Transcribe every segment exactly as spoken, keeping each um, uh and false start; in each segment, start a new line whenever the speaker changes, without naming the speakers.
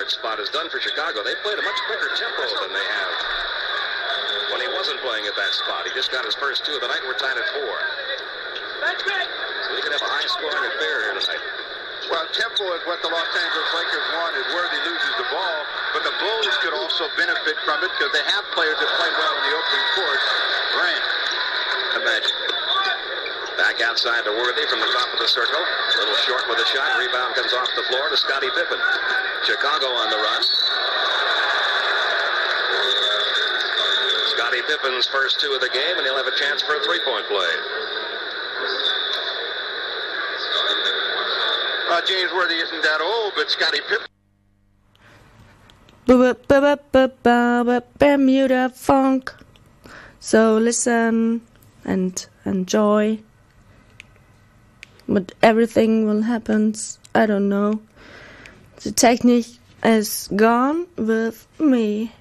spot has done for Chicago. They played a much quicker tempo than they have when he wasn't playing at that spot. He just got his first two of the night. We're tied at four. So we could have a high-scoring affair here tonight.
Well, tempo is what the Los Angeles Lakers wanted. Worthy loses the ball, but the Bulls could also benefit from it because they have players that play well in the opening court. Grant.
Imagine. Back outside to Worthy from the top of the circle. A little short with a shot. Rebound comes off the floor to Scottie Pippen. Chicago on the run. Scottie Pippen's first two of the game, and he'll have a chance for a three-point play.
Uh, James Worthy isn't that old, but Scottie Pippen.
Bermuda Funk. So listen and enjoy. But everything will happen. I don't know. The technique is gone with me.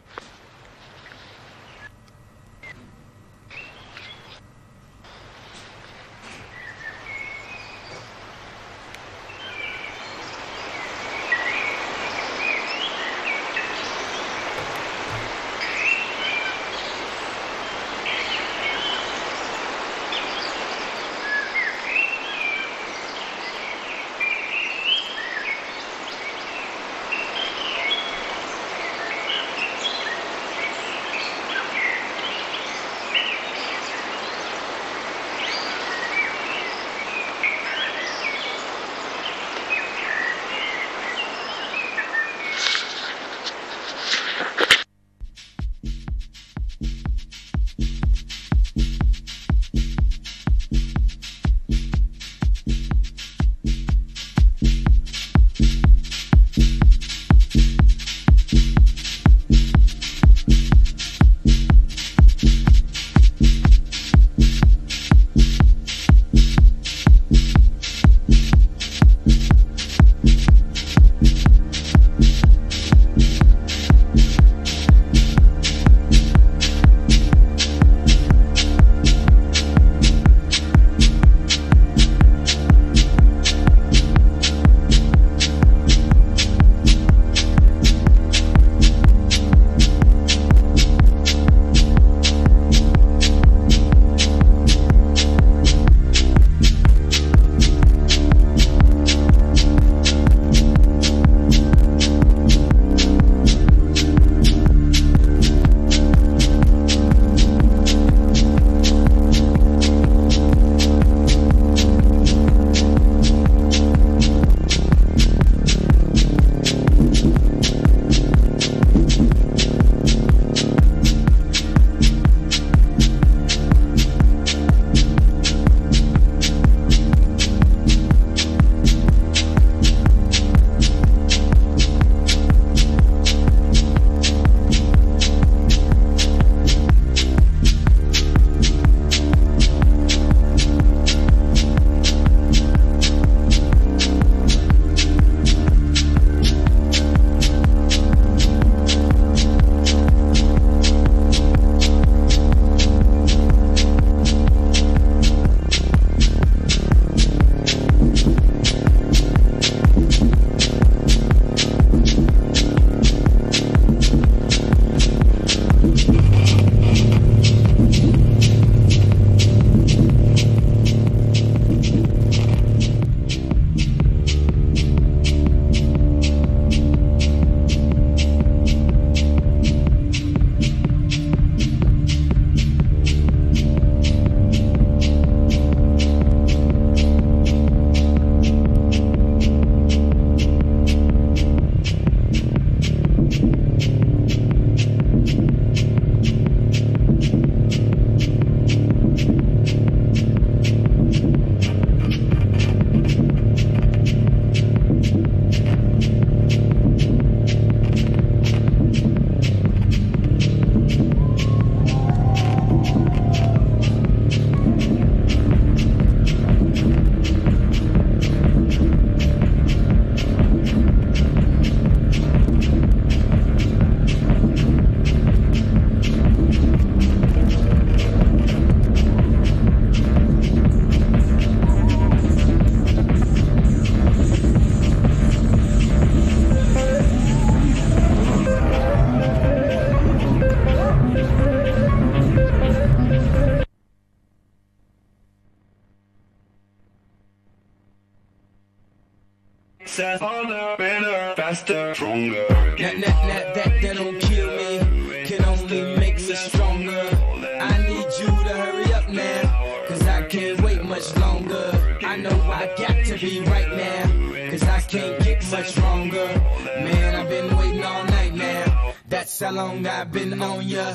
success, harder, better, faster, stronger.
That, that, that, that, that don't kill me, can only make me stronger. I need you to hurry up now, cause I can't wait much longer. I know I got to be right now, cause I can't get much stronger. Man, I've been waiting all night now, that's how long I've been on ya.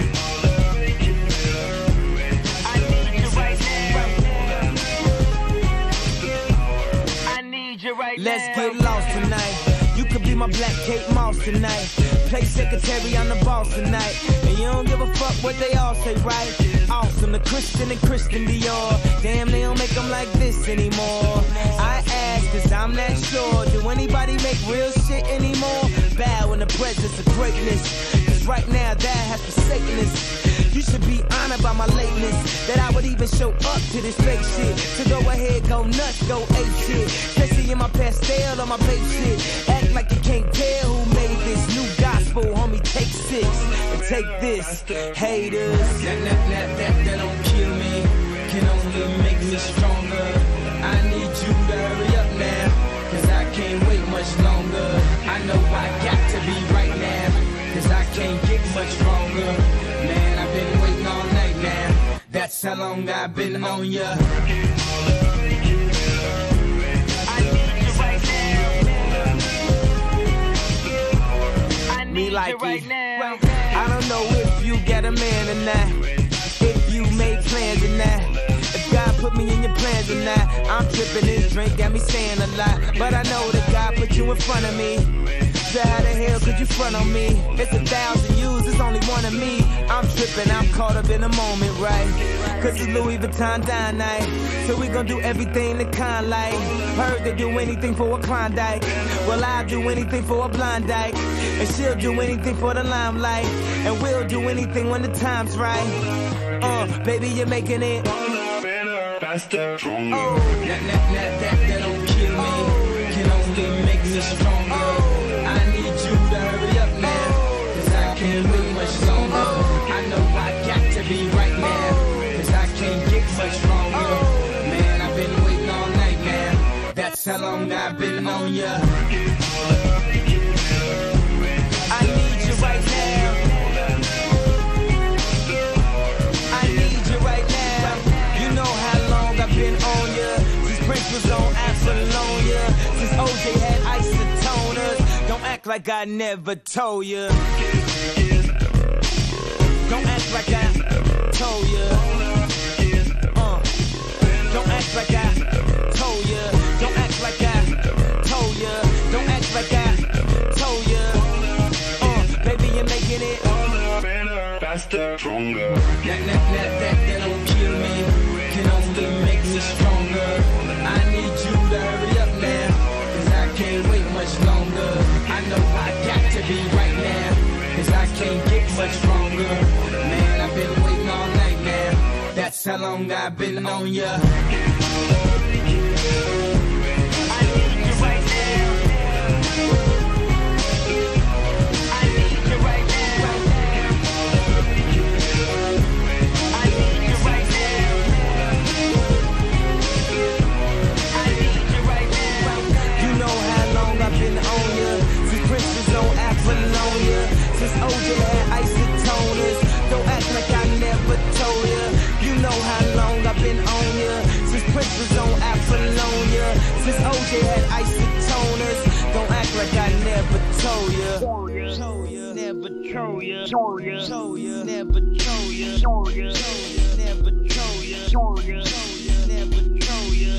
Right Let's now. Get lost tonight. You could be my black Kate Moss tonight. Play secretary, I'm the boss tonight. And you don't give a fuck what they all say, right? Awesome, the Christian and Christian Dior. Damn, they don't make them like this anymore. I ask, cause I'm not sure. Do anybody make real shit anymore? Bow in the presence of greatness. Cause right now that has forsaken us. You should be honored by my lateness, that I would even show up to this fake shit. So go ahead, go nuts, go ape shit. Especially in my pastel or my babe shit. Act like you can't tell who made this new gospel, homie. Take six and take this, haters. That, that, that, that, that don't kill me, can only make me stronger. I need you to hurry up now, cause I can't wait much longer. I know I got to be right now, cause I can't get much stronger. Man, I've been waiting all night now, that's how long I've been on ya. Me like it right now. I don't know if you got a man or not, if you made plans or not, if God put me in your plans or not. I'm tripping, this drink got me saying a lot, but I know that God put you in front of me. So how the hell could you front on me? It's a thousand yous, it's only one of me. I'm tripping, I'm caught up in the moment, right? Cause it's Louis Vuitton dine night, so we gon' do everything the kind like. Heard they do anything for a Klondike, well I'll do anything for a blind dyke. And she'll do anything for the limelight, and we'll do anything when the time's right. Uh, baby, you're making it
better, faster, stronger.
Oh, that, that, that, that, that don't kill me, can only make me stronger. I need you to hurry up now, cause I can't wait much longer. I know I got to be right now, cause I can't get much stronger. Man, I've been waiting all night now, that's how long I've been on ya. I need you right now, I need you right now. You know how long I've been on ya, since Prince was on Apollonia, since O J had isotoners. Don't act like I never told ya, don't act like I told ya, uh, don't act like I told ya, don't act like I told ya, don't act like I told ya, uh, baby you're making it
better, faster, stronger.
That, that, that, that, that don't kill me, can only make me stronger. I need you to hurry up now, cause I can't wait much longer. I know I got to be right now, cause I can't get much stronger. Man, I've been waiting all night now, that's how long I've been on ya. I need you right now, I need you right now, I need you right now, I need you right now. You know how long I've been on ya, since Prince was on Apollonia, since O J had isotoners. Don't act like I never told ya. You know how long I've been on ya, since Prince was on Apollonia, since O J had isotoners. Don't act like I never told ya. Told ya, never told ya. Told ya, told ya, never told ya. Told ya, never told ya. Told ya, never told ya.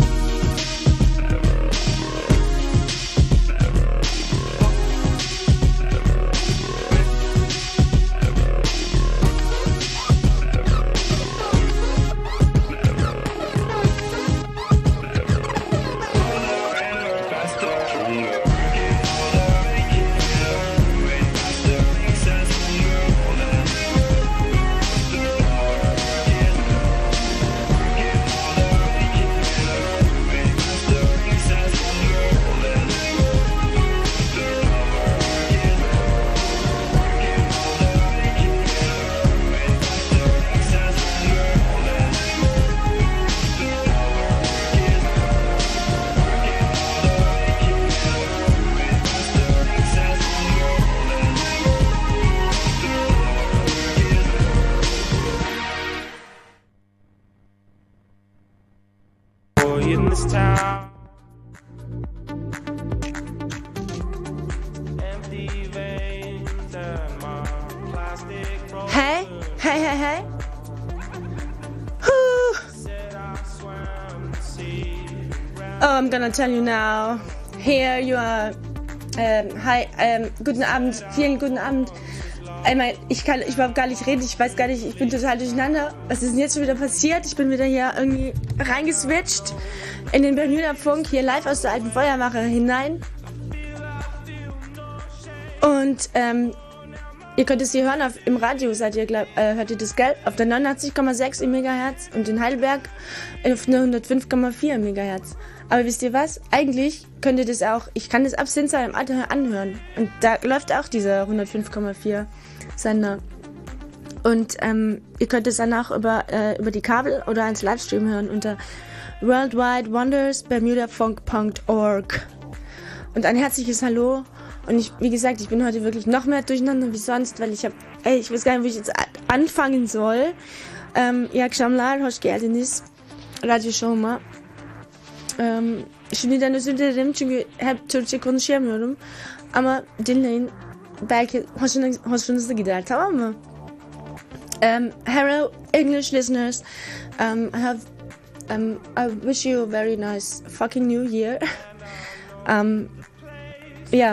Hey, hey, hey. Whew. Oh, I'm gonna tell you now. Here you are. Ähm, hi, ähm, guten Abend. Vielen guten Abend. Einmal, ich kann ich überhaupt gar nicht reden. Ich weiß gar nicht, ich bin total durcheinander. Was ist denn jetzt schon wieder passiert? Ich bin wieder hier irgendwie reingeswitcht in den Bermuda-Funk, hier live aus der alten Feuerwache hinein. Und, ähm, ihr könnt es hier hören, auf, im Radio seid ihr, glaub, äh, hört ihr das, gell? Auf der neunundachtzig Komma sechs Megahertz und in Heidelberg auf der hundertfünf Komma vier Megahertz. Aber wisst ihr was? Eigentlich könnt ihr das auch, ich kann das ab Sinsheim anhören. Und da läuft auch dieser hundertfünf Komma vier Sender. Und ähm, ihr könnt es dann auch über, äh, über die Kabel oder als Livestream hören unter worldwide wonders bermuda funk punkt org. Und ein herzliches Hallo. Und ich, wie gesagt, ich bin heute wirklich noch mehr durcheinander wie sonst, weil ich habe, ey, ich weiß gar nicht, wo ich jetzt anfangen soll. Ähm, ja, Kshamlar, hoş geldiniz. Radyo Show'ma. Ähm, şimdiden özür dilerim çünkü hep Türkçe konuşamıyorum. Ama dinleyin. Belki hoşuna, hoşunuza gider, tamam mı? Um, hello, English listeners. Um, I have, um, I wish you a very nice fucking new year. um, yeah.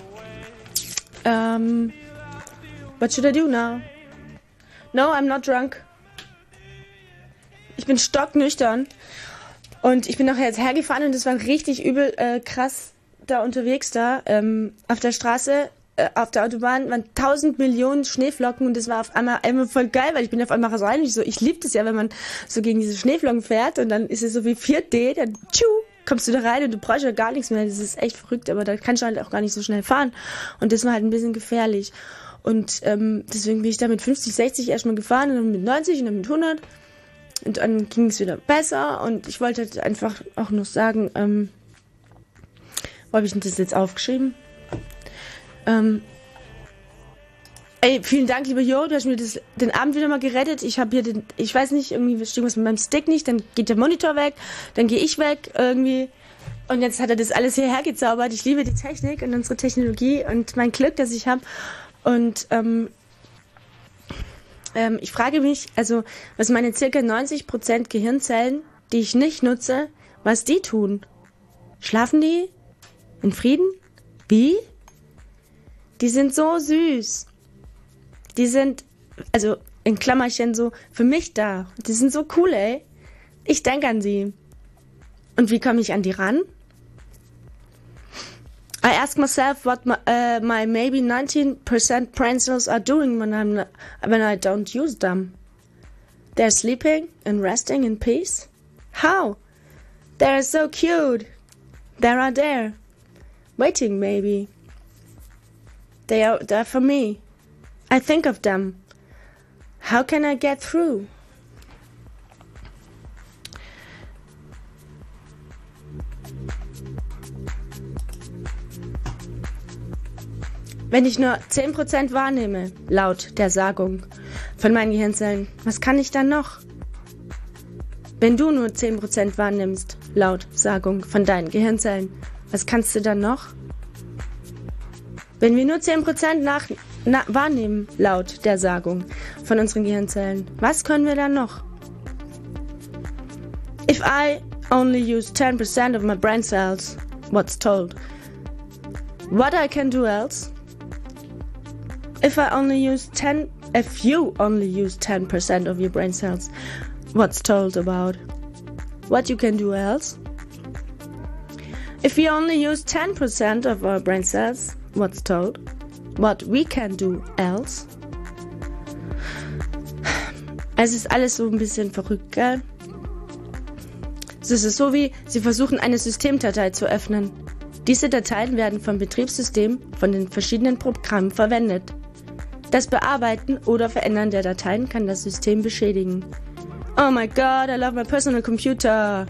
Um, what should I do now? No, I'm not drunk. Ich bin stocknüchtern. Und ich bin nachher jetzt hergefahren und es war richtig übel äh, krass da unterwegs da. Ähm, auf der Straße, äh, auf der Autobahn waren tausend Millionen Schneeflocken und das war auf einmal, einmal voll geil, weil ich bin auf einmal rein und ich so, ich liebe das ja, wenn man so gegen diese Schneeflocken fährt und dann ist es so wie vier D, dann tschu, kommst du da rein und du brauchst ja gar nichts mehr. Das ist echt verrückt, aber da kannst du halt auch gar nicht so schnell fahren und das war halt ein bisschen gefährlich. Und ähm, deswegen bin ich da mit fünfzig, sechzig erstmal gefahren und dann mit neunzig und dann mit hundert. Und dann ging es wieder besser und ich wollte halt einfach auch noch sagen, ähm, wo habe ich denn das jetzt aufgeschrieben? Ähm, ey, vielen Dank, lieber Jo, du hast mir das, den Abend wieder mal gerettet. Ich habe hier den, ich weiß nicht, irgendwie stimmt was mit meinem Stick nicht, dann geht der Monitor weg, dann gehe ich weg irgendwie und jetzt hat er das alles hierher gezaubert. Ich liebe die Technik und unsere Technologie und mein Glück, das ich habe und ähm, Ähm, ich frage mich, also, was meine circa neunzig Prozent Gehirnzellen, die ich nicht nutze, was die tun. Schlafen die? In Frieden? Wie? Die sind so süß. Die sind, also, in Klammerchen so, für mich da. Die sind so cool, ey. Ich denke an sie. Und wie komme ich an die ran? I ask myself what my, uh, my maybe nineteen percent brain cells are doing when I'm not, when I don't use them. They're sleeping and resting in peace. How? They're so cute. They are there, waiting maybe. They are there for me. I think of them. How can I get through? Wenn ich nur zehn Prozent wahrnehme, laut der Sagung von meinen Gehirnzellen, was kann ich dann noch? Wenn du nur zehn Prozent wahrnimmst, laut Sagung von deinen Gehirnzellen, was kannst du dann noch? Wenn wir nur zehn Prozent nach, na, wahrnehmen, laut der Sagung von unseren Gehirnzellen, was können wir dann noch? If I only use ten percent of my brain cells, what's told? What I can do else? If I only use ten, if you only use ten percent of your brain cells, what's told about what you can do else? If we only use ten percent of our brain cells, what's told what we can do else? Es ist alles so ein bisschen verrückt, gell? Es ist so wie, sie versuchen eine Systemdatei zu öffnen. Diese Dateien werden vom Betriebssystem von den verschiedenen Programmen verwendet. Das Bearbeiten oder Verändern der Dateien kann das System beschädigen. Oh my God, I love my personal computer.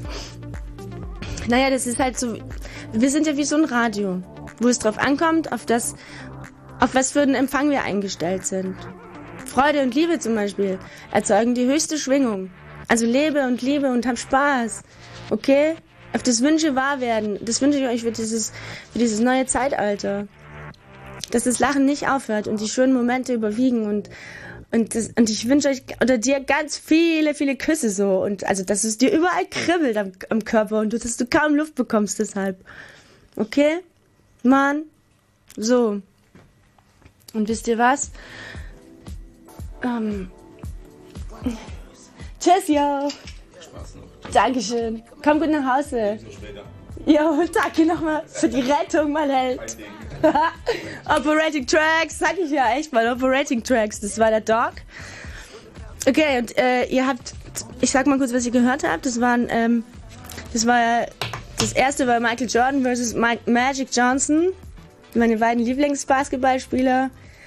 Naja, das ist halt so, wir sind ja wie so ein Radio, wo es drauf ankommt, auf das, auf was für einen Empfang wir eingestellt sind. Freude und Liebe zum Beispiel erzeugen die höchste Schwingung. Also lebe und liebe und hab Spaß. Okay? Auf das Wünsche wahr werden. Das wünsche ich euch für dieses, für dieses neue Zeitalter. Dass das Lachen nicht aufhört und die schönen Momente überwiegen und, Und, das, und ich wünsche euch oder dir ganz viele, viele Küsse so. Und also, dass es dir überall kribbelt am, am Körper und du, dass du kaum Luft bekommst deshalb. Okay? Mann? So. Und wisst ihr was? Ähm. Tschüss, yo.
Spaß noch.
Dankeschön. Komm gut nach Hause. Jo, danke nochmal für die Rettung, mein Held. Operating Tracks, sag ich ja echt mal, Operating Tracks, das war der Dog. Okay, und äh, ihr habt, ich sag mal kurz, was ihr gehört habt, das waren, ähm, das war, das erste war Michael Jordan versus Mike Magic Johnson, meine beiden Lieblingsbasketballspieler.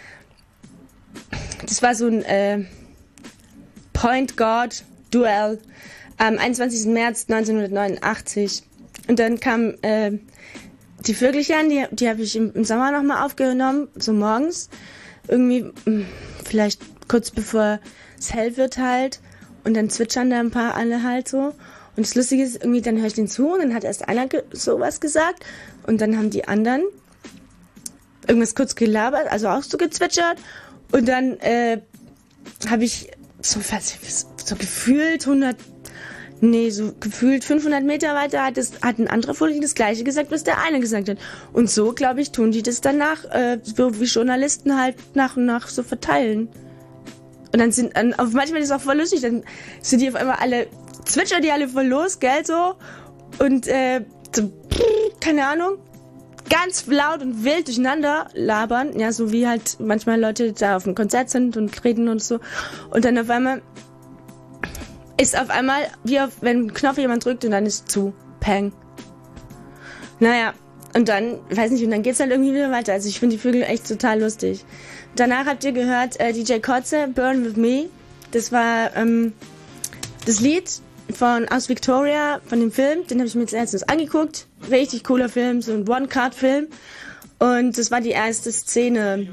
Das war so ein äh, Point Guard Duell am einundzwanzigsten März neunzehnhundertneunundachtzig. Und dann kam äh, die Vögelchen, die, die habe ich im, im Sommer nochmal aufgenommen, so morgens. Irgendwie, mh, vielleicht kurz bevor es hell wird halt. Und dann zwitschern da ein paar alle halt so. Und das Lustige ist, irgendwie, dann höre ich den zu und dann hat erst einer ge- sowas gesagt. Und dann haben die anderen irgendwas kurz gelabert, also auch so gezwitschert. Und dann äh, habe ich so, so gefühlt hundert... Nee, so gefühlt fünfhundert Meter weiter hat, das, hat ein anderer Vogel das Gleiche gesagt, was der eine gesagt hat. Und so, glaube ich, tun die das danach, äh, so wie Journalisten halt nach und nach so verteilen. Und dann sind, dann, auf manchmal ist es auch voll lustig, dann sind die auf einmal alle, zwitschern die alle voll los, gell, so. Und, äh, so, keine Ahnung, ganz laut und wild durcheinander labern. Ja, so wie halt manchmal Leute da auf dem Konzert sind und reden und so. Und dann auf einmal ist auf einmal, wie auf, wenn ein Knopf jemand drückt und dann ist zu. Peng. Naja, und dann, weiß nicht, und dann geht's halt irgendwie wieder weiter. Also ich finde die Vögel echt total lustig. Danach habt ihr gehört äh, D J Kotze, Burn With Me. Das war ähm, das Lied von aus Victoria, von dem Film. Den habe ich mir jetzt letztens angeguckt. Richtig cooler Film, so ein One-Card-Film. Und das war die erste Szene.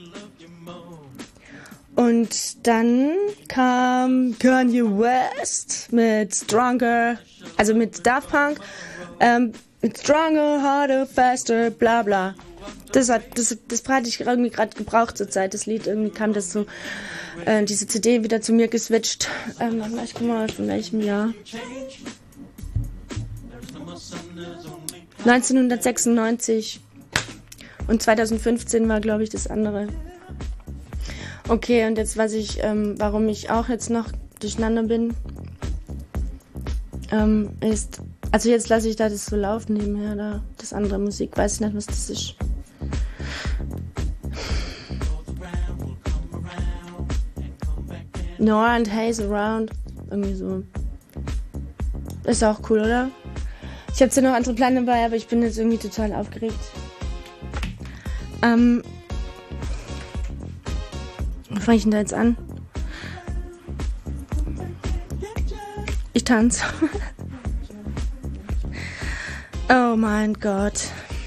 Und dann kam Kanye West mit Stronger, also mit Daft Punk, ähm, mit Stronger, Harder, Faster, bla bla. Das hat, das, das hatte ich irgendwie gerade gebraucht zur Zeit, das Lied. Irgendwie kam das so, äh, diese C D wieder zu mir geswitcht. Ähm, ich guck mal, von welchem Jahr. neunzehnhundertsechsundneunzig. Und zweitausendfünfzehn war, glaube ich, das andere. Okay, und jetzt weiß ich, ähm, warum ich auch jetzt noch durcheinander bin. Ähm, ist, also jetzt lasse ich da das so laufen nebenher, da das andere Musik, weiß ich nicht, was das ist. Nora and Haze Around, irgendwie so. Ist auch cool, oder? Ich habe zwar noch andere Pläne dabei, aber ich bin jetzt irgendwie total aufgeregt. Ähm, Wo fange ich denn da jetzt an? Ich tanze. Oh mein Gott.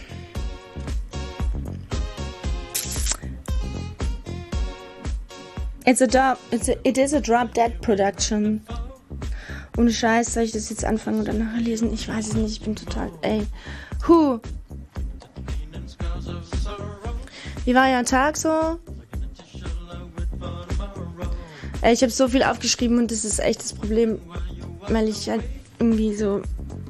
It's a drop, it's a, it is a Drop Dead Production. Ohne Scheiß, soll ich das jetzt anfangen oder nachher lesen? Ich weiß es nicht, ich bin total, ey. Huh. Wie war euer Tag so? Ey, ich habe so viel aufgeschrieben und das ist echt das Problem, weil ich halt irgendwie so...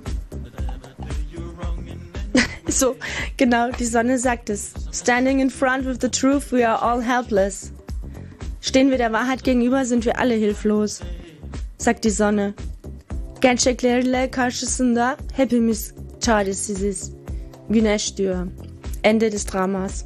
so, genau, die Sonne sagt es. Standing in front with the truth, we are all helpless. Stehen wir der Wahrheit gegenüber, sind wir alle hilflos, sagt die Sonne. Gerçeklerle karşısında hepimiz çaresiziz. Güneş diyor. Ende des Dramas.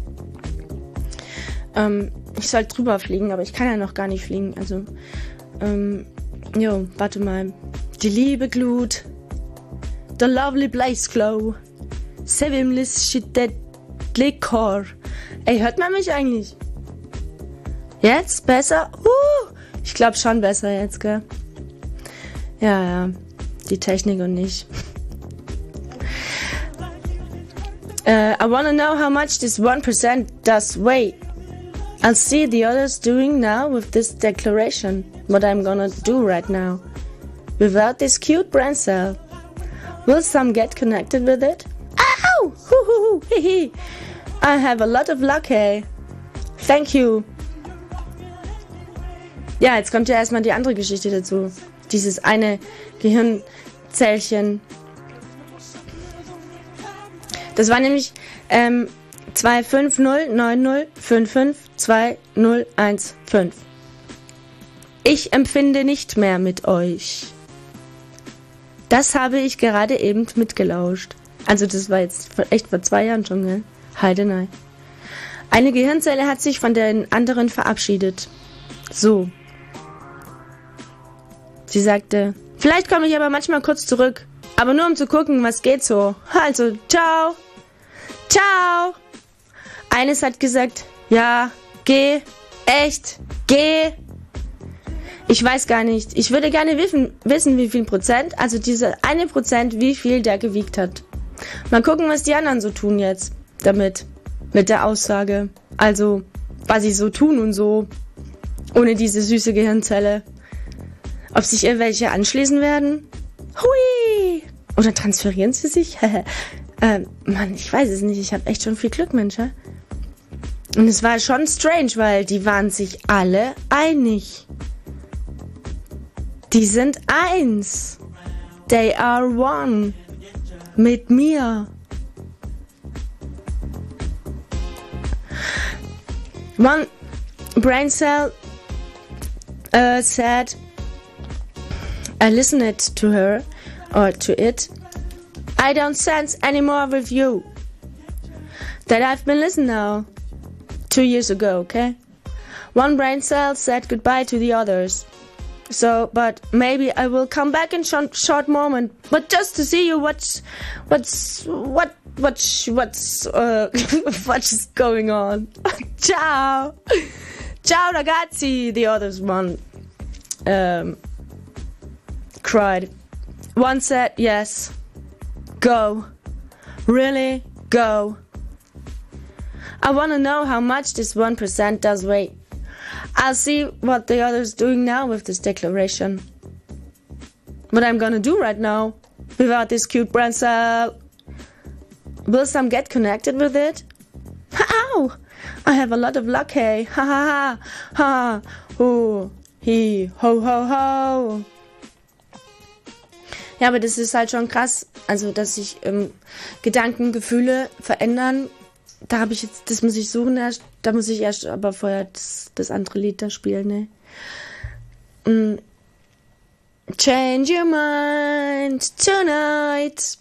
Ähm, ich soll drüber fliegen, aber ich kann ja noch gar nicht fliegen. Also, ähm, jo, warte mal. Die Liebe glut. The lovely blaze glow. Sevimlis şiddetli kor. Ey, hört man mich eigentlich? Jetzt? Besser? Uh, ich glaube schon besser jetzt, gell? Ja, ja. Die Technik und ich. Uh, I wanna know how much this one percent does weigh. I'll see the others doing now with this declaration. What I'm gonna do right now. Without this cute brain cell. Will some get connected with it? Ow! Hoo hoo hoo! Hee hee! I have a lot of luck, hey? Thank you. Ja, jetzt kommt ja erstmal die andere Geschichte dazu. Dieses eine Gehirnzellchen. Das war nämlich ähm, zwei fünf null neun null fünf fünf zwei null eins fünf. Ich empfinde nicht mehr mit euch. Das habe ich gerade eben mitgelauscht. Also das war jetzt echt vor zwei Jahren schon, gell? Heidenei. Eine Gehirnzelle hat sich von den anderen verabschiedet. So. Sie sagte, vielleicht komme ich aber manchmal kurz zurück. Aber nur um zu gucken, was geht so. Also, ciao. Ciao. Eines hat gesagt, ja, geh. Echt, geh. Ich weiß gar nicht. Ich würde gerne wissen, wissen, wie viel Prozent, also diese eine Prozent, wie viel der gewiegt hat. Mal gucken, was die anderen so tun jetzt damit. Mit der Aussage. Also, was sie so tun und so. Ohne diese süße Gehirnzelle. Ob sich irgendwelche anschließen werden? Hui! Oder transferieren sie sich? ähm, Mann, ich weiß es nicht. Ich habe echt schon viel Glück, Mensch. Ja? Und es war schon strange, weil die waren sich alle einig. Die sind eins. They are one. Mit mir. One brain cell uh, said, I listened to her, or to it, I don't sense any more with you. That I've been listening now. Two years ago, okay? One brain cell said goodbye to the others. So, but maybe I will come back in short, short moment, but just to see you what's, what's, what, what's, what's, uh, what's going on. Ciao. Ciao ragazzi, the others one, um, cried. One said, yes, go. Really, go. I want to know how much this one percent does weigh. I'll see what the others doing now with this declaration. What I'm gonna do right now, without this cute brain cell. Will some get connected with it? Ow! I have a lot of luck, hey. Ha ha ha. Ha. Ho. Hi. Ho ho ho. Ja, aber das ist halt schon krass. Also, dass sich ähm, Gedanken, Gefühle verändern. Da habe ich jetzt, das muss ich suchen erst, da muss ich erst aber vorher das, das andere Lied da spielen, ne? Mm. Change your mind tonight.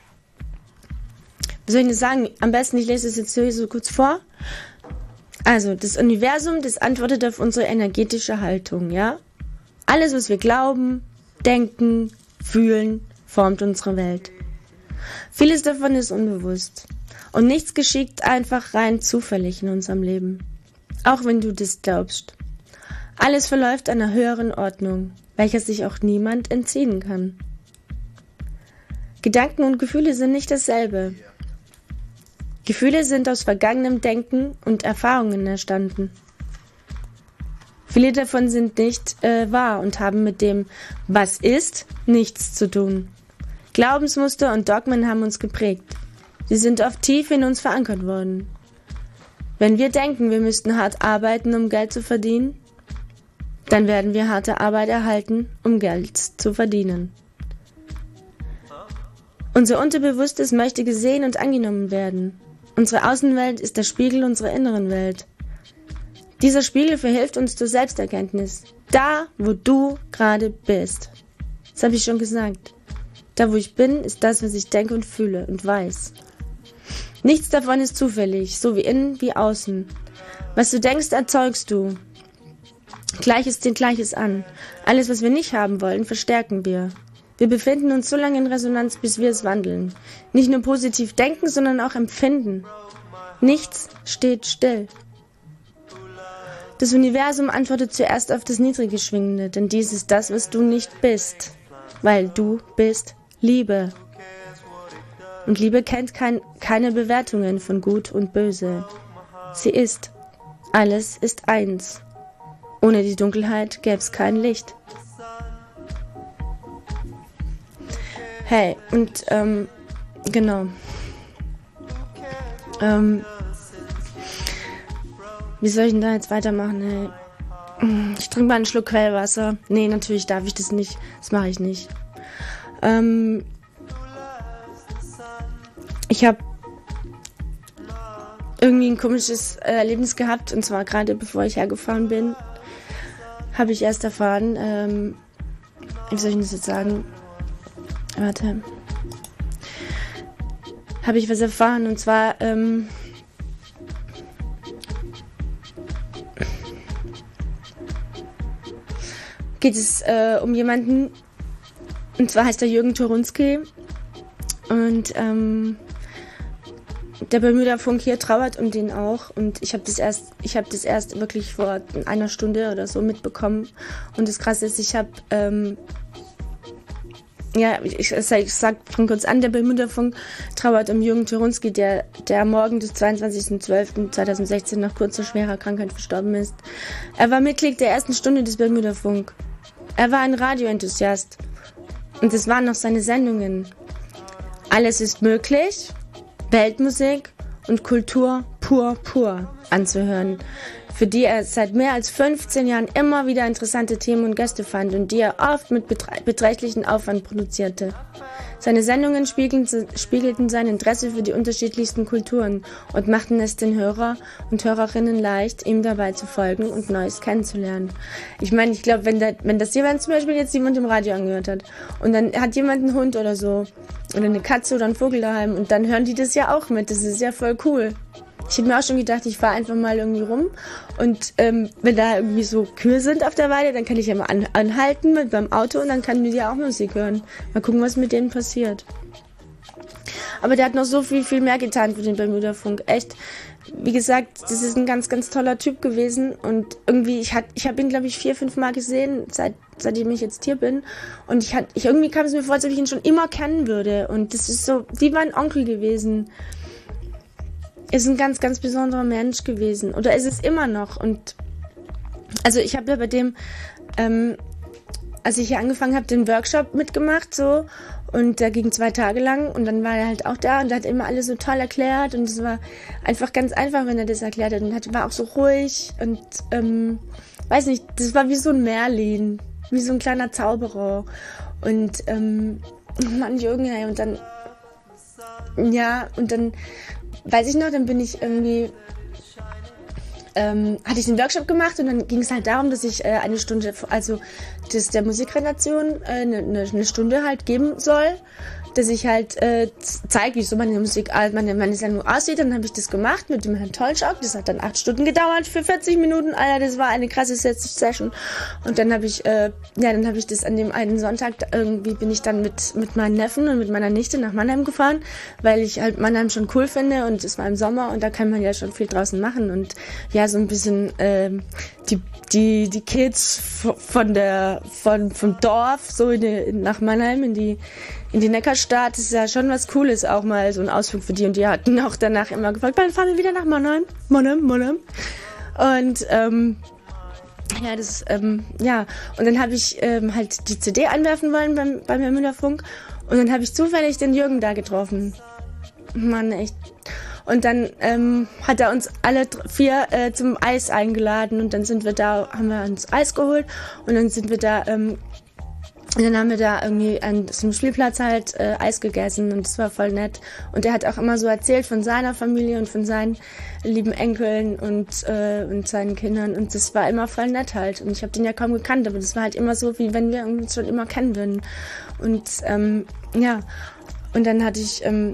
Was soll ich denn sagen? Am besten, ich lese es jetzt hier so kurz vor. Also, das Universum, das antwortet auf unsere energetische Haltung, ja? Alles, was wir glauben, denken, fühlen, formt unsere Welt. Vieles davon ist unbewusst. Und nichts geschieht einfach rein zufällig in unserem Leben. Auch wenn du das glaubst. Alles verläuft einer höheren Ordnung, welcher sich auch niemand entziehen kann. Gedanken und Gefühle sind nicht dasselbe. Gefühle sind aus vergangenem Denken und Erfahrungen entstanden. Viele davon sind nicht äh, wahr und haben mit dem, was ist, nichts zu tun. Glaubensmuster und Dogmen haben uns geprägt. Sie sind oft tief in uns verankert worden. Wenn wir denken, wir müssten hart arbeiten, um Geld zu verdienen, dann werden wir harte Arbeit erhalten, um Geld zu verdienen. Unser Unterbewusstes möchte gesehen und angenommen werden. Unsere Außenwelt ist der Spiegel unserer inneren Welt. Dieser Spiegel verhilft uns zur Selbsterkenntnis. Da, wo du gerade bist. Das habe ich schon gesagt. Da, wo ich bin, ist das, was ich denke und fühle und weiß. Nichts davon ist zufällig, so wie innen wie außen. Was du denkst, erzeugst du. Gleiches zieht Gleiches an. Alles, was wir nicht haben wollen, verstärken wir. Wir befinden uns so lange in Resonanz, bis wir es wandeln. Nicht nur positiv denken, sondern auch empfinden. Nichts steht still. Das Universum antwortet zuerst auf das Niedrige Schwingende, denn dies ist das, was du nicht bist. Weil du bist Liebe. Und Liebe kennt kein, keine Bewertungen von Gut und Böse. Sie ist. Alles ist eins. Ohne die Dunkelheit gäbe es kein Licht. Hey, und, ähm, genau. Ähm, wie soll ich denn da jetzt weitermachen, hey? Ich trinke mal einen Schluck Quellwasser. Nee, natürlich darf ich das nicht. Das mache ich nicht. Ähm, ich habe irgendwie ein komisches Erlebnis gehabt. Und zwar gerade bevor ich hergefahren bin, habe ich erst erfahren, ähm, wie soll ich das jetzt sagen? Warte. Habe ich was erfahren. Und zwar, ähm, geht es äh, um jemanden, und zwar heißt er Jürgen Turunski, und ähm, der Bermuda Funk hier trauert um den auch, und ich habe das erst, ich habe das erst wirklich vor einer Stunde oder so mitbekommen, und das Krasse ist, ich habe, ähm, ja, ich, ich sag von kurz an, der Bermuda Funk trauert um Jürgen Turunski, der, der am Morgen des zweiundzwanzigsten zwölften zweitausendsechzehn nach kurzer schwerer Krankheit verstorben ist. Er war Mitglied der ersten Stunde des Bermuda Funk. Er war ein Radioenthusiast, und es waren noch seine Sendungen. Alles ist möglich, Weltmusik und Kultur pur pur anzuhören, für die er seit mehr als fünfzehn Jahren immer wieder interessante Themen und Gäste fand und die er oft mit beträchtlichem Aufwand produzierte. Seine Sendungen spiegelten sein Interesse für die unterschiedlichsten Kulturen und machten es den Hörer und Hörerinnen leicht, ihm dabei zu folgen und Neues kennenzulernen. Ich meine, ich glaube, wenn, da, wenn das jemand zum Beispiel jetzt jemand im Radio angehört hat und dann hat jemand einen Hund oder so oder eine Katze oder einen Vogel daheim und dann hören die das ja auch mit. Das ist ja voll cool. Ich hätte mir auch schon gedacht, ich fahre einfach mal irgendwie rum und ähm, wenn da irgendwie so Kühe sind auf der Weide, dann kann ich ja mal an, anhalten mit beim Auto und dann kann die ja auch Musik hören. Mal gucken, was mit denen passiert. Aber der hat noch so viel, viel mehr getan für den Bermuda Funk. Echt, wie gesagt, das ist ein ganz, ganz toller Typ gewesen und irgendwie, ich, ich habe ihn, glaube ich, vier, fünf Mal gesehen, seit, seitdem ich jetzt hier bin und ich, hat, ich irgendwie kam es mir vor, als ob ich ihn schon immer kennen würde und das ist so, wie mein Onkel gewesen. Ist ein ganz, ganz besonderer Mensch gewesen. Oder ist es immer noch. Und also ich habe ja bei dem, ähm, als ich hier angefangen habe, den Workshop mitgemacht so. Und der ging zwei Tage lang. Und dann war er halt auch da. Und er hat immer alles so toll erklärt. Und es war einfach ganz einfach, wenn er das erklärt hat. Und hat, war auch so ruhig. Und ähm, weiß nicht, das war wie so ein Merlin. Wie so ein kleiner Zauberer. Und ähm, Mann, Jürgen, ey. Und dann, ja, und dann weiß ich noch, dann bin ich irgendwie, ähm, hatte ich den Workshop gemacht und dann ging es halt darum, dass ich äh, eine Stunde, also das der Musikredaktion äh, eine, eine Stunde halt geben soll, dass ich halt äh, zeige, wie so meine Musik, meine, meine Sendung aussieht. Dann habe ich das gemacht mit dem Herrn Tolschok. Das hat dann acht Stunden gedauert für vierzig Minuten. Alter, das war eine krasse Session. Und dann habe ich, äh, ja, dann habe ich das an dem einen Sonntag, irgendwie bin ich dann mit mit meinen Neffen und mit meiner Nichte nach Mannheim gefahren, weil ich halt Mannheim schon cool finde und es war im Sommer und da kann man ja schon viel draußen machen und ja, so ein bisschen äh, die die die Kids von der von vom Dorf so in die, nach Mannheim in die in die Neckarstadt, das ist ja schon was Cooles, auch mal so ein Ausflug für die. Und die hatten auch danach immer gefragt, wann fahren wir wieder nach Mannheim? Mannheim, Mannheim. Und ähm, ja, das, ähm, ja. Und dann habe ich ähm, halt die C D anwerfen wollen beim, beim Bermuda Funk. Und dann habe ich zufällig den Jürgen da getroffen. Mann, echt. Und dann ähm, hat er uns alle vier äh, zum Eis eingeladen. Und dann sind wir da, haben wir uns Eis geholt. Und dann sind wir da... Ähm, Und dann haben wir da irgendwie an so einem Spielplatz halt äh, Eis gegessen und das war voll nett. Und er hat auch immer so erzählt von seiner Familie und von seinen lieben Enkeln und äh, und seinen Kindern und das war immer voll nett halt. Und ich habe den ja kaum gekannt, aber das war halt immer so, wie wenn wir uns schon immer kennen würden. Und ähm, ja, und dann hatte ich, ähm,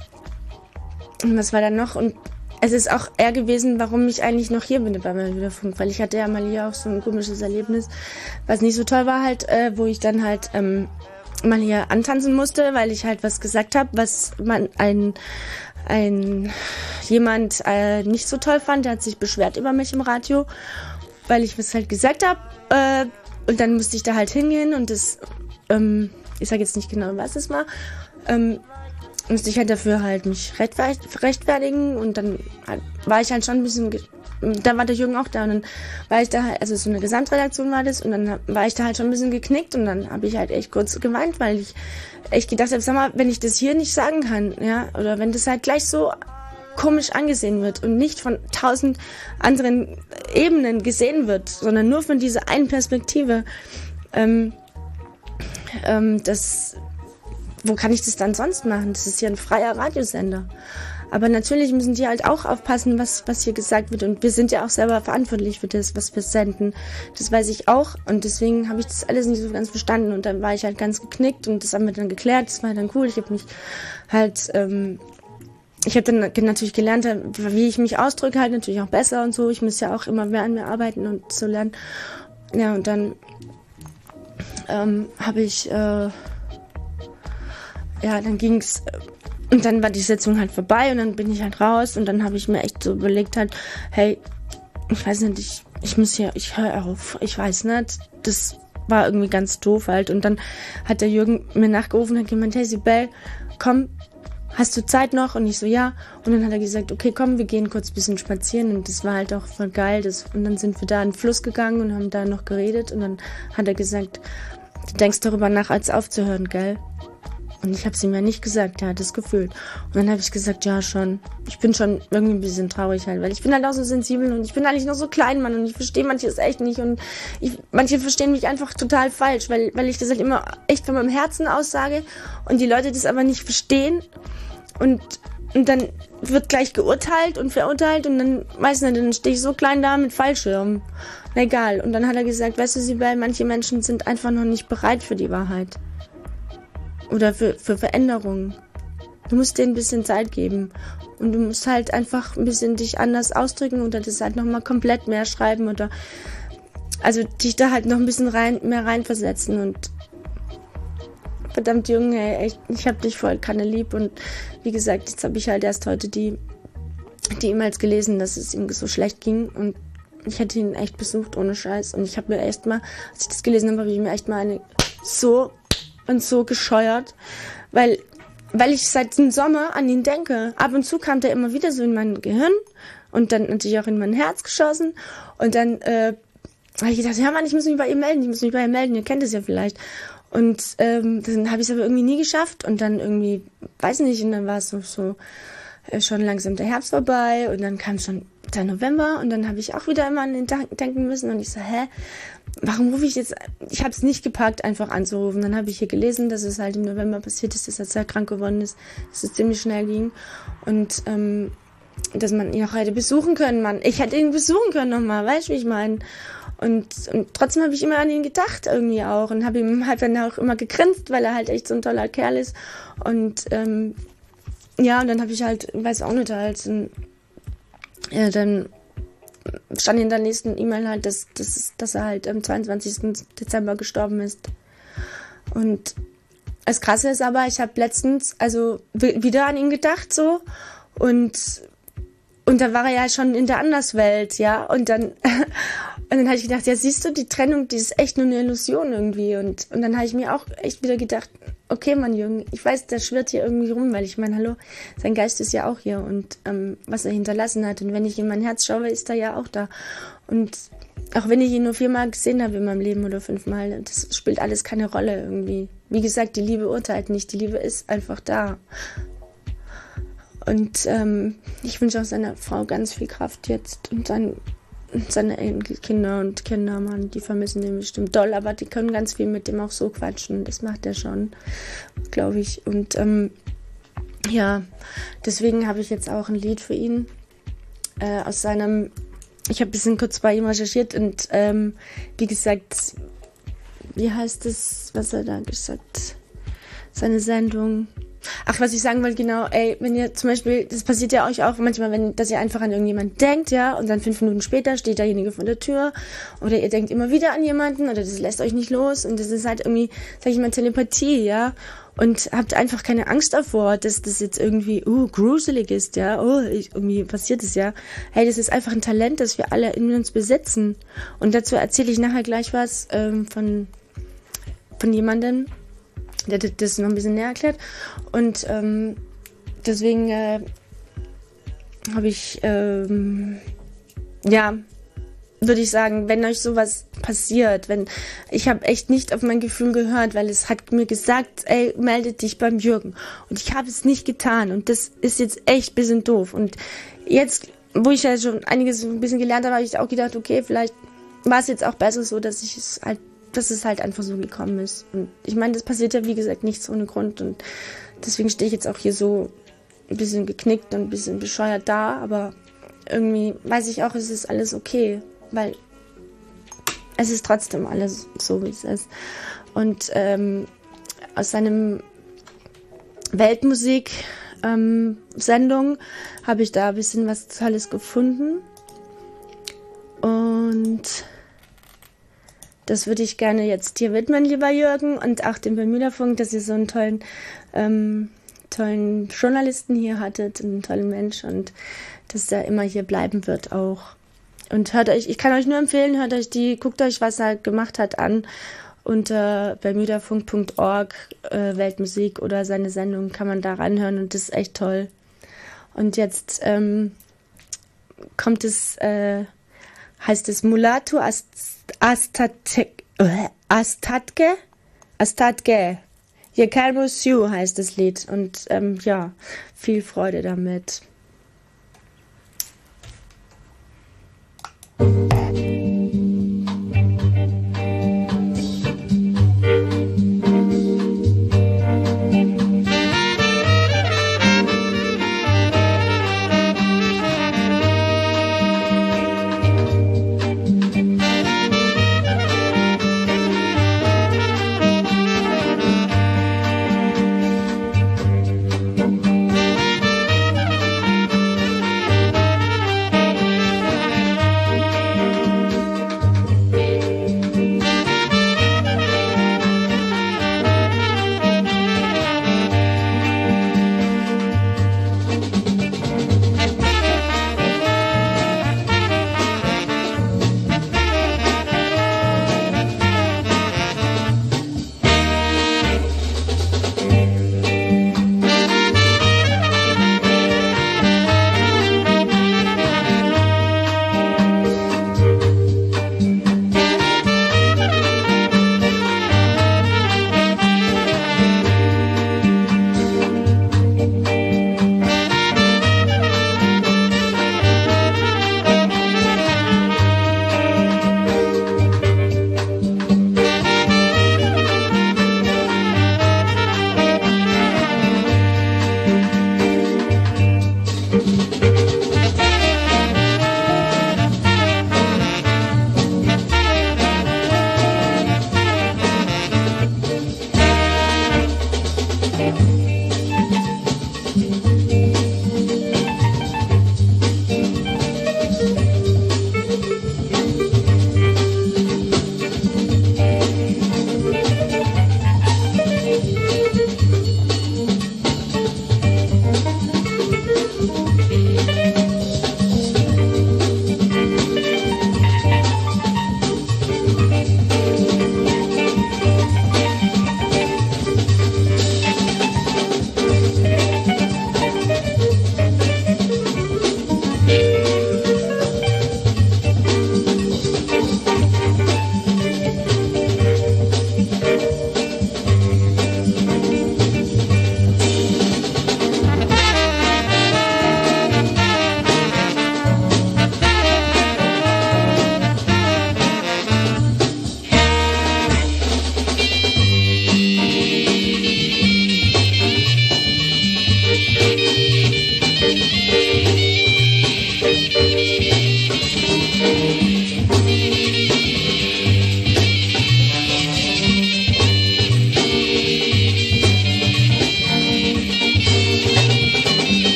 was war da noch? Und es ist auch er gewesen, warum ich eigentlich noch hier bin bei Bermuda Funk, weil ich hatte ja mal hier auch so ein komisches Erlebnis, was nicht so toll war halt, äh, wo ich dann halt ähm, mal hier antanzen musste, weil ich halt was gesagt habe, was man ein ein jemand äh, nicht so toll fand, der hat sich beschwert über mich im Radio, weil ich was halt gesagt habe äh, und dann musste ich da halt hingehen und das, ähm, ich sage jetzt nicht genau, was es war, ähm, musste ich halt dafür halt mich rechtfertigen und dann halt, war ich halt schon ein bisschen, ge- da war der Jürgen auch da und dann war ich da halt, also so eine Gesamtredaktion war das und dann war ich da halt schon ein bisschen geknickt und dann habe ich halt echt kurz geweint, weil ich echt gedacht habe, sag mal, wenn ich das hier nicht sagen kann, ja, oder wenn das halt gleich so komisch angesehen wird und nicht von tausend anderen Ebenen gesehen wird, sondern nur von dieser einen Perspektive. Ähm, ähm, das, wo kann ich das dann sonst machen? Das ist ja ein freier Radiosender. Aber natürlich müssen die halt auch aufpassen, was, was hier gesagt wird. Und wir sind ja auch selber verantwortlich für das, was wir senden. Das weiß ich auch. Und deswegen habe ich das alles nicht so ganz verstanden. Und dann war ich halt ganz geknickt und das haben wir dann geklärt. Das war dann cool. Ich habe mich halt, ähm, ich habe dann natürlich gelernt, wie ich mich ausdrücke, halt natürlich auch besser und so. Ich muss ja auch immer mehr an mir arbeiten und so lernen. Ja, und dann ähm, habe ich, äh, ja, dann ging's. Und dann war die Sitzung halt vorbei und dann bin ich halt raus und dann habe ich mir echt so überlegt halt, hey, ich weiß nicht, ich, ich muss hier, ich höre auf, ich weiß nicht, das war irgendwie ganz doof halt. Und dann hat der Jürgen mir nachgerufen und hat gemeint, hey Sibel, komm, hast du Zeit noch? Und ich so, ja. Und dann hat er gesagt, okay, komm, wir gehen kurz ein bisschen spazieren und das war halt auch voll geil. Das, und dann sind wir da in den Fluss gegangen und haben da noch geredet und dann hat er gesagt, du denkst darüber nach, als aufzuhören, gell? Und ich habe es ihm ja nicht gesagt, er hat es gefühlt. Und dann habe ich gesagt, ja schon, ich bin schon irgendwie ein bisschen traurig halt, weil ich bin halt auch so sensibel und ich bin eigentlich noch so klein, Mann, und ich verstehe manches echt nicht und ich, manche verstehen mich einfach total falsch, weil, weil ich das halt immer echt von meinem Herzen aussage und die Leute das aber nicht verstehen und, und dann wird gleich geurteilt und verurteilt und dann, weiß nicht, dann stehe ich so klein da mit Fallschirm. Na egal. Und dann hat er gesagt, weißt du, Sibel, manche Menschen sind einfach noch nicht bereit für die Wahrheit. Oder für, für Veränderungen. Du musst denen ein bisschen Zeit geben. Und du musst halt einfach ein bisschen dich anders ausdrücken oder das halt nochmal komplett mehr schreiben oder also dich da halt noch ein bisschen rein, mehr reinversetzen und verdammt Junge, ey, echt, ich hab dich voll Kanne lieb und wie gesagt, jetzt habe ich halt erst heute die die E-Mails gelesen, dass es ihm so schlecht ging und ich hätte ihn echt besucht, ohne Scheiß. Und ich habe mir echt mal, als ich das gelesen habe, habe ich mir echt mal eine so und so gescheuert, weil, weil ich seit dem Sommer an ihn denke. Ab und zu kam der immer wieder so in mein Gehirn und dann natürlich auch in mein Herz geschossen. Und dann äh, habe ich gedacht, ja Mann, ich muss mich bei ihm melden, ich muss mich bei ihm melden, ihr kennt es ja vielleicht. Und ähm, dann habe ich es aber irgendwie nie geschafft und dann irgendwie, weiß nicht, und dann war es so, so äh, schon langsam der Herbst vorbei und dann kam schon der November und dann habe ich auch wieder immer an ihn denken müssen und ich so, hä, warum rufe ich jetzt, ich habe es nicht gepackt, einfach anzurufen. Dann habe ich hier gelesen, dass es halt im November passiert ist, dass er sehr krank geworden ist, dass es ziemlich schnell ging und ähm, dass man ihn auch hätte besuchen können, Mann. Ich hätte ihn besuchen können nochmal, weißt du, wie ich meine? Und, und trotzdem habe ich immer an ihn gedacht irgendwie auch und habe ihm halt dann auch immer gegrinst, weil er halt echt so ein toller Kerl ist und ähm, ja, und dann habe ich halt, weiß auch nicht, halt ein, ja, dann stand in der nächsten E-Mail halt, dass, dass, dass er halt am zweiundzwanzigsten Dezember gestorben ist. Und das Krasse ist aber, ich habe letztens also wieder an ihn gedacht so und und da war er ja schon in der Anderswelt, ja, und dann und dann habe ich gedacht, ja siehst du, die Trennung, die ist echt nur eine Illusion irgendwie und und dann habe ich mir auch echt wieder gedacht, okay, Mann, Jürgen, ich weiß, der schwirrt hier irgendwie rum, weil ich meine, hallo, sein Geist ist ja auch hier und ähm, was er hinterlassen hat und wenn ich in mein Herz schaue, ist er ja auch da und auch wenn ich ihn nur viermal gesehen habe in meinem Leben oder fünfmal, das spielt alles keine Rolle irgendwie. Wie gesagt, die Liebe urteilt nicht, die Liebe ist einfach da. Und ähm, ich wünsche auch seiner Frau ganz viel Kraft jetzt und sein, seine Kinder und Kinder, Mann, die vermissen den bestimmt doll, aber die können ganz viel mit dem auch so quatschen. Das macht er schon, glaube ich. Und ähm, ja, deswegen habe ich jetzt auch ein Lied für ihn äh, aus seinem, ich habe ein bisschen kurz bei ihm recherchiert und ähm, wie gesagt, wie heißt es, was er da gesagt, seine Sendung. Ach, was ich sagen wollte, genau, ey, wenn ihr zum Beispiel, das passiert ja euch auch manchmal, wenn, dass ihr einfach an irgendjemanden denkt, ja, und dann fünf Minuten später steht derjenige vor der Tür, oder ihr denkt immer wieder an jemanden, oder das lässt euch nicht los, und das ist halt irgendwie, sag ich mal, Telepathie, ja, und habt einfach keine Angst davor, dass das jetzt irgendwie, uh, gruselig ist, ja, oh, ich, irgendwie passiert es, ja. Hey, das ist einfach ein Talent, das wir alle in uns besitzen. Und dazu erzähle ich nachher gleich was, ähm, von, von jemandem, der das noch ein bisschen näher erklärt. Und ähm, deswegen äh, habe ich, ähm, ja, würde ich sagen, wenn euch sowas passiert, wenn ich habe echt nicht auf mein Gefühl gehört, weil es hat mir gesagt, ey, melde dich beim Jürgen. Und ich habe es nicht getan. Und das ist jetzt echt ein bisschen doof. Und jetzt, wo ich ja schon einiges ein bisschen gelernt habe, habe ich auch gedacht, okay, vielleicht war es jetzt auch besser so, dass ich es halt, dass es halt einfach so gekommen ist. Und ich meine, das passiert ja, wie gesagt, nichts ohne Grund. Und deswegen stehe ich jetzt auch hier so ein bisschen geknickt und ein bisschen bescheuert da. Aber irgendwie weiß ich auch, es ist alles okay. Weil es ist trotzdem alles so, wie es ist. Und ähm, aus seinem Weltmusik-Sendung ähm, habe ich da ein bisschen was Tolles gefunden. Und das würde ich gerne jetzt dir widmen, lieber Jürgen, und auch dem Bermuda-Funk, dass ihr so einen tollen, ähm, tollen Journalisten hier hattet, einen tollen Mensch, und dass der immer hier bleiben wird auch. Und hört euch, ich kann euch nur empfehlen, hört euch die, guckt euch, was er gemacht hat, an unter bermudafunk punkt org, äh, Weltmusik, oder seine Sendung kann man da ranhören, und das ist echt toll. Und jetzt ähm, kommt es, äh, heißt es Mulatu Astatke, Astatke, Astatke, Yekalmo Siu heißt das Lied, und ähm, ja, viel Freude damit.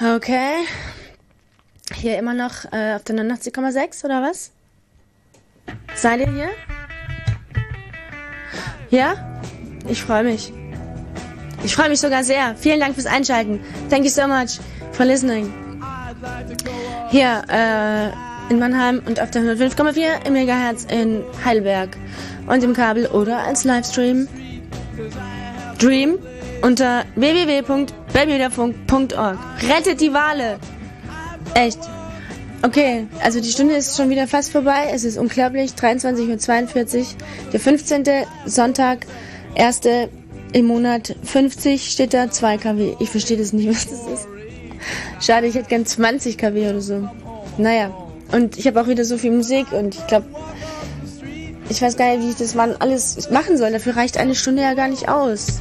Okay. Hier immer noch äh, auf der neunundachtzig Komma sechs oder was? Seid ihr hier? Ja? Ich freue mich. Ich freue mich sogar sehr. Vielen Dank fürs Einschalten. Thank you so much for listening. Hier äh, in Mannheim und auf der hundertfünf Komma vier Megahertz in Heidelberg und im Kabel oder als Livestream. Dream unter w w w punkt bermuda-funk punkt org. Rettet die Wale! Echt. Okay, also die Stunde ist schon wieder fast vorbei. Es ist unglaublich. dreiundzwanzig Uhr zweiundvierzig. Der fünfzehnte Sonntag, erste im Monat fünfzig steht da, zwei Kilowatt. Ich verstehe das nicht, was das ist. Schade, ich hätte gern zwanzig Kilowatt oder so. Naja, und ich habe auch wieder so viel Musik und ich glaube, ich weiß gar nicht, wie ich das wann alles machen soll. Dafür reicht eine Stunde ja gar nicht aus.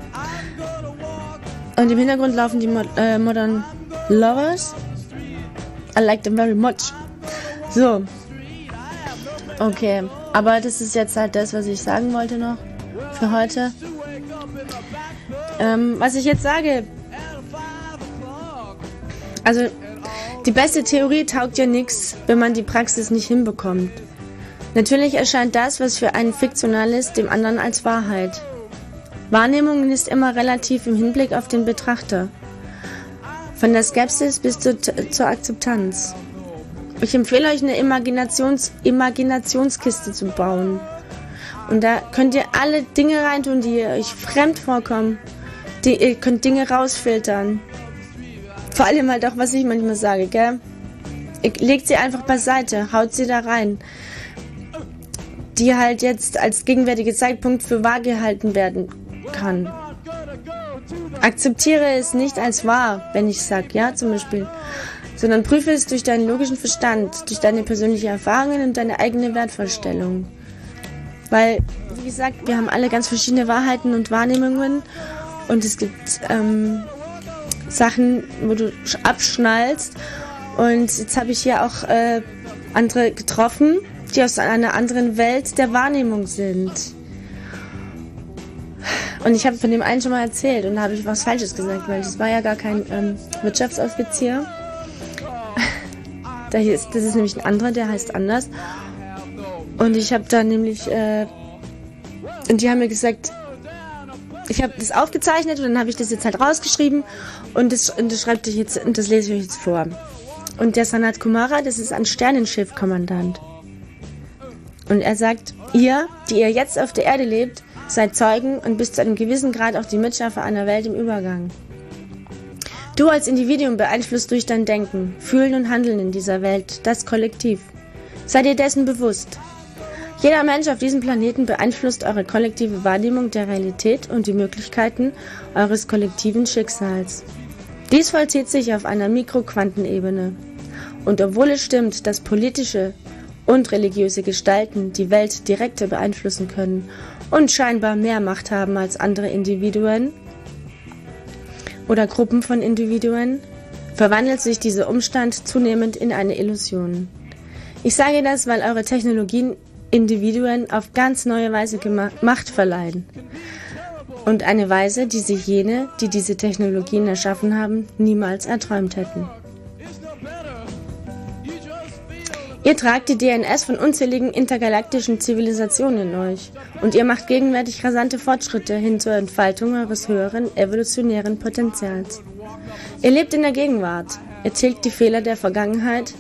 Und im Hintergrund laufen die Mod äh, Modern Lovers. I like them very much. So. Okay. Aber das ist jetzt halt das, was ich sagen wollte noch für heute. Ähm, was ich jetzt sage. Also, die beste Theorie taugt ja nichts, wenn man die Praxis nicht hinbekommt. Natürlich erscheint das, was für einen fiktional ist, dem anderen als Wahrheit. Wahrnehmung ist immer relativ im Hinblick auf den Betrachter. Von der Skepsis bis zur, zur Akzeptanz. Ich empfehle euch eine Imaginations, Imaginationskiste zu bauen. Und da könnt ihr alle Dinge reintun, die euch fremd vorkommen. Die, ihr könnt Dinge rausfiltern. Vor allem halt auch, was ich manchmal sage, gell? Ihr legt sie einfach beiseite, haut sie da rein. Die halt jetzt als gegenwärtiger Zeitpunkt für wahr gehalten werden kann. Akzeptiere es nicht als wahr, wenn ich sag, ja, zum Beispiel, sondern prüfe es durch deinen logischen Verstand, durch deine persönlichen Erfahrungen und deine eigene Wertvorstellung. Weil, wie gesagt, wir haben alle ganz verschiedene Wahrheiten und Wahrnehmungen und es gibt ähm, Sachen, wo du abschnallst und jetzt habe ich hier auch äh, andere getroffen, die aus einer anderen Welt der Wahrnehmung sind. Und ich habe von dem einen schon mal erzählt und da habe ich was Falsches gesagt, weil das war ja gar kein ähm, Wirtschaftsoffizier. Da hier ist, das ist nämlich ein anderer, der heißt anders. Und ich habe da nämlich, äh, und die haben mir gesagt, ich habe das aufgezeichnet und dann habe ich das jetzt halt rausgeschrieben und das, und das schreibt ich jetzt, und das lese ich euch jetzt vor. Und der Sanat Kumara, das ist ein Sternenschiff-Kommandant. Und er sagt, ihr, die ihr jetzt auf der Erde lebt, seid Zeugen und bis zu einem gewissen Grad auch die Mitschaffer einer Welt im Übergang. Du als Individuum beeinflusst durch dein Denken, Fühlen und Handeln in dieser Welt das Kollektiv. Sei dir dessen bewusst. Jeder Mensch auf diesem Planeten beeinflusst eure kollektive Wahrnehmung der Realität und die Möglichkeiten eures kollektiven Schicksals. Dies vollzieht sich auf einer Mikroquantenebene. Und obwohl es stimmt, dass politische und religiöse Gestalten die Welt direkter beeinflussen können und scheinbar mehr Macht haben als andere Individuen oder Gruppen von Individuen, verwandelt sich dieser Umstand zunehmend in eine Illusion. Ich sage das, weil eure Technologien Individuen auf ganz neue Weise Macht verleihen. Und eine Weise, die sich jene, die diese Technologien erschaffen haben, niemals erträumt hätten. Ihr tragt die D N S von unzähligen intergalaktischen Zivilisationen in euch und ihr macht gegenwärtig rasante Fortschritte hin zur Entfaltung eures höheren evolutionären Potenzials. Ihr lebt in der Gegenwart, ihr tilgt die Fehler der Vergangenheit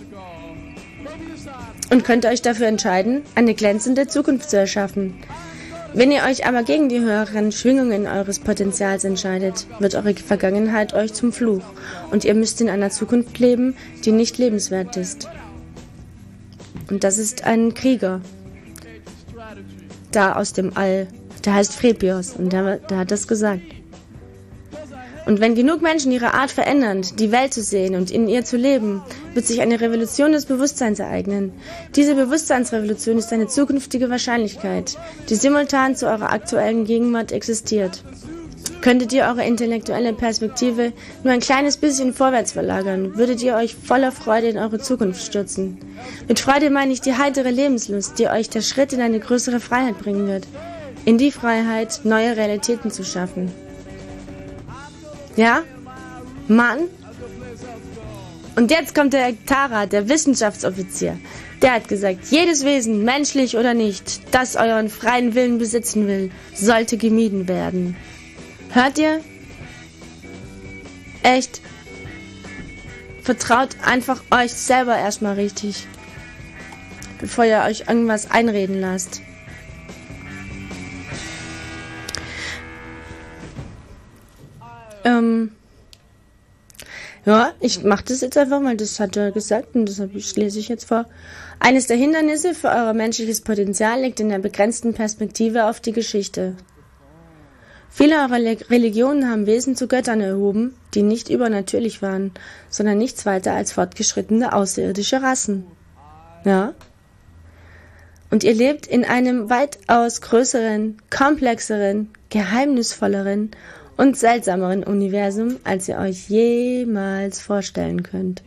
und könnt euch dafür entscheiden, eine glänzende Zukunft zu erschaffen. Wenn ihr euch aber gegen die höheren Schwingungen eures Potenzials entscheidet, wird eure Vergangenheit euch zum Fluch und ihr müsst in einer Zukunft leben, die nicht lebenswert ist. Und das ist ein Krieger. Da aus dem All. Der heißt Frepios und der, der hat das gesagt. Und wenn genug Menschen ihre Art verändern, die Welt zu sehen und in ihr zu leben, wird sich eine Revolution des Bewusstseins ereignen. Diese Bewusstseinsrevolution ist eine zukünftige Wahrscheinlichkeit, die simultan zu eurer aktuellen Gegenwart existiert. Könntet ihr eure intellektuelle Perspektive nur ein kleines bisschen vorwärts verlagern, würdet ihr euch voller Freude in eure Zukunft stürzen. Mit Freude meine ich die heitere Lebenslust, die euch der Schritt in eine größere Freiheit bringen wird. In die Freiheit, neue Realitäten zu schaffen. Ja? Mann? Und jetzt kommt der Tara, der Wissenschaftsoffizier. Der hat gesagt, jedes Wesen, menschlich oder nicht, das euren freien Willen besitzen will, sollte gemieden werden. Hört ihr? Echt? Vertraut einfach euch selber erstmal richtig, bevor ihr euch irgendwas einreden lasst. Ähm... Ja, ich mache das jetzt einfach mal, das hat er gesagt und das lese ich jetzt vor. Eines der Hindernisse für euer menschliches Potenzial liegt in der begrenzten Perspektive auf die Geschichte. Viele eurer Religionen haben Wesen zu Göttern erhoben, die nicht übernatürlich waren, sondern nichts weiter als fortgeschrittene außerirdische Rassen. Ja? Und ihr lebt in einem weitaus größeren, komplexeren, geheimnisvolleren und seltsameren Universum, als ihr euch jemals vorstellen könnt.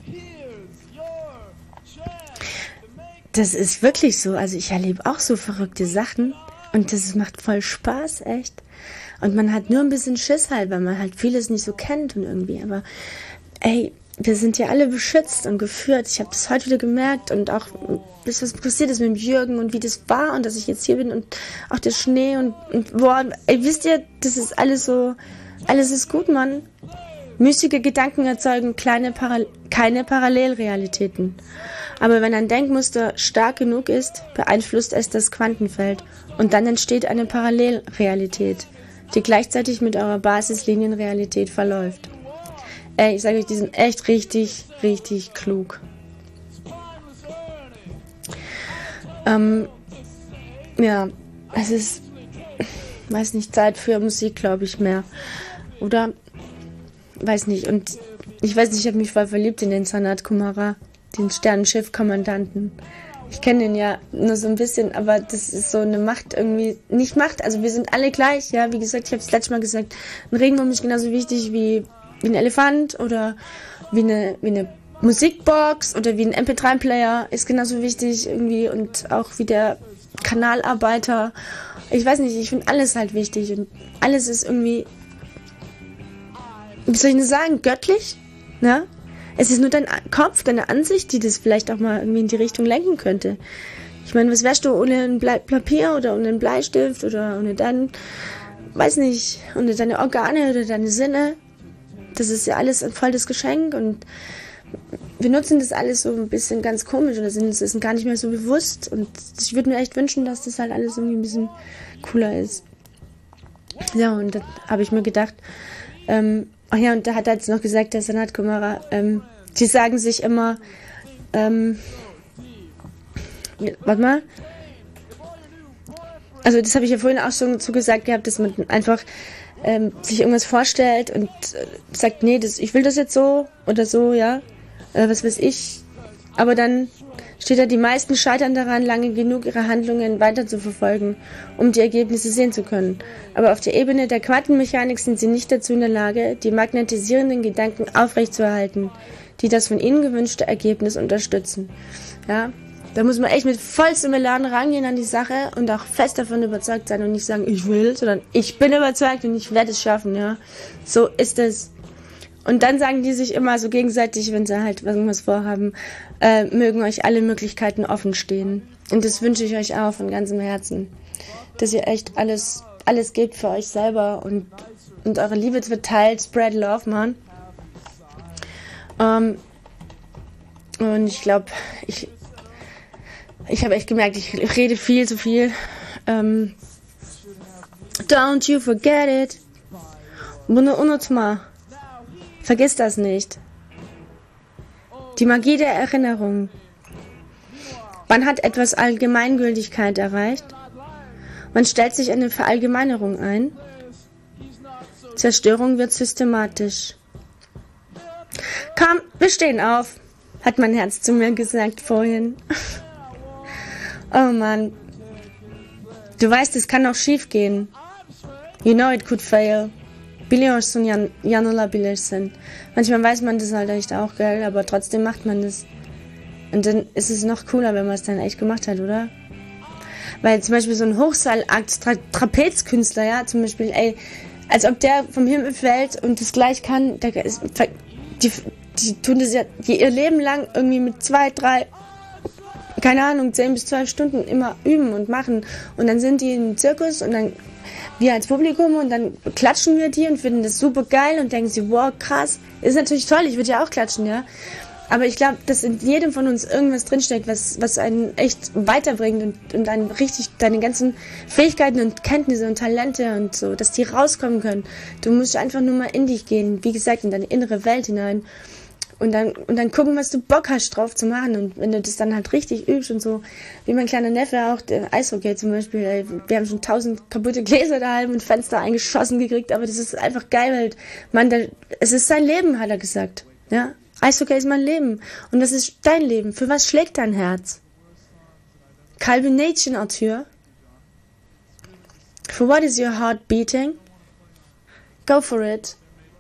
Das ist wirklich so. Also ich erlebe auch so verrückte Sachen und das macht voll Spaß, echt. Und man hat nur ein bisschen Schiss halt, weil man halt vieles nicht so kennt und irgendwie. Aber ey, wir sind ja alle beschützt und geführt. Ich habe das heute wieder gemerkt und auch, bis was passiert ist mit dem Jürgen und wie das war und dass ich jetzt hier bin und auch der Schnee und, und boah, ey, wisst ihr, das ist alles so, alles ist gut, Mann. Mystische Gedanken erzeugen kleine Paral- keine Parallelrealitäten. Aber wenn ein Denkmuster stark genug ist, beeinflusst es das Quantenfeld und dann entsteht eine Parallelrealität, die gleichzeitig mit eurer Basislinienrealität verläuft. Ey, ich sage euch, die sind echt richtig, richtig klug. Ähm, ja, es ist, weiß nicht, Zeit für Musik, glaube ich, mehr. Oder? Weiß nicht. Und ich weiß nicht, ich habe mich voll verliebt in den Sanat Kumara, den Sternenschiff-Kommandanten. Ich kenne den ja nur so ein bisschen, aber das ist so eine Macht irgendwie, nicht Macht, also wir sind alle gleich, ja, wie gesagt, ich habe es letztes Mal gesagt, ein Regenwurm ist genauso wichtig wie, wie ein Elefant oder wie eine, wie eine Musikbox oder wie ein M P drei Player ist genauso wichtig irgendwie und auch wie der Kanalarbeiter. Ich weiß nicht, ich finde alles halt wichtig und alles ist irgendwie, wie soll ich denn sagen, göttlich, ne? Es ist nur dein Kopf, deine Ansicht, die das vielleicht auch mal irgendwie in die Richtung lenken könnte. Ich meine, was wärst du ohne ein Blei- Papier oder ohne einen Bleistift oder ohne dein, weiß nicht, ohne deine Organe oder deine Sinne? Das ist ja alles ein volles Geschenk und wir nutzen das alles so ein bisschen ganz komisch oder sind es gar nicht mehr so bewusst und ich würde mir echt wünschen, dass das halt alles irgendwie ein bisschen cooler ist. Ja, und dann habe ich mir gedacht, ähm, ach ja, und da hat er jetzt noch gesagt, der Sanat Kumara, ähm, die sagen sich immer, ähm, warte mal, also das habe ich ja vorhin auch schon so gesagt gehabt, dass man einfach ähm, sich irgendwas vorstellt und äh, sagt, nee, das, ich will das jetzt so oder so, ja, äh, was weiß ich, aber dann steht da, die meisten scheitern daran, lange genug ihre Handlungen weiter zu verfolgen, um die Ergebnisse sehen zu können. Aber auf der Ebene der Quantenmechanik sind sie nicht dazu in der Lage, die magnetisierenden Gedanken aufrechtzuerhalten, die das von ihnen gewünschte Ergebnis unterstützen. Ja, da muss man echt mit vollstem Elan rangehen an die Sache und auch fest davon überzeugt sein und nicht sagen, ich will, sondern ich bin überzeugt und ich werde es schaffen. Ja, so ist es. Und dann sagen die sich immer so gegenseitig, wenn sie halt irgendwas vorhaben, äh, mögen euch alle Möglichkeiten offen stehen. Und das wünsche ich euch auch von ganzem Herzen. Dass ihr echt alles, alles gebt für euch selber und, und eure Liebe verteilt. Spread love, man. Ähm, und ich glaube, ich, ich habe echt gemerkt, ich rede viel zu viel. Ähm, don't you forget it. Bunu unutma. Vergiss das nicht. Die Magie der Erinnerung. Wann hat etwas Allgemeingültigkeit erreicht? Man stellt sich eine Verallgemeinerung ein. Zerstörung wird systematisch. Komm, wir stehen auf, hat mein Herz zu mir gesagt vorhin. Oh Mann. Du weißt, es kann auch schief gehen. You know it could fail. Biliyorsun yan, yanılabilirsin. Manchmal weiß man das halt echt auch, gell, aber trotzdem macht man das. Und dann ist es noch cooler, wenn man es dann echt gemacht hat, oder? Weil zum Beispiel so ein Hochseilakt, Tra- Trapezkünstler, ja, zum Beispiel, ey, als ob der vom Himmel fällt und das gleich kann, der ist, die, die tun das ja die ihr Leben lang irgendwie mit zwei, drei, keine Ahnung, zehn bis zwölf Stunden immer üben und machen. Und dann sind die im Zirkus und dann wir als Publikum und dann klatschen wir die und finden das super geil und denken sie, wow, krass. Ist natürlich toll, ich würde ja auch klatschen, ja. Aber ich glaube, dass in jedem von uns irgendwas drinsteckt, was, was einen echt weiterbringt und, und einen richtig, deine ganzen Fähigkeiten und Kenntnisse und Talente und so, dass die rauskommen können. Du musst einfach nur mal in dich gehen, wie gesagt, in deine innere Welt hinein und dann, und dann gucken, was du Bock hast drauf zu machen. Und wenn du das dann halt richtig übst und so, wie mein kleiner Neffe auch, der Eishockey zum Beispiel, ey, wir haben schon tausend kaputte Gläser daheim und Fenster eingeschossen gekriegt, aber das ist einfach geil, weil, man, der, es ist sein Leben, hat er gesagt, ja. Eishockey ist mein Leben. Und das ist dein Leben. Für was schlägt dein Herz? Calvination, Arthur. For what is your heart beating? Go for it.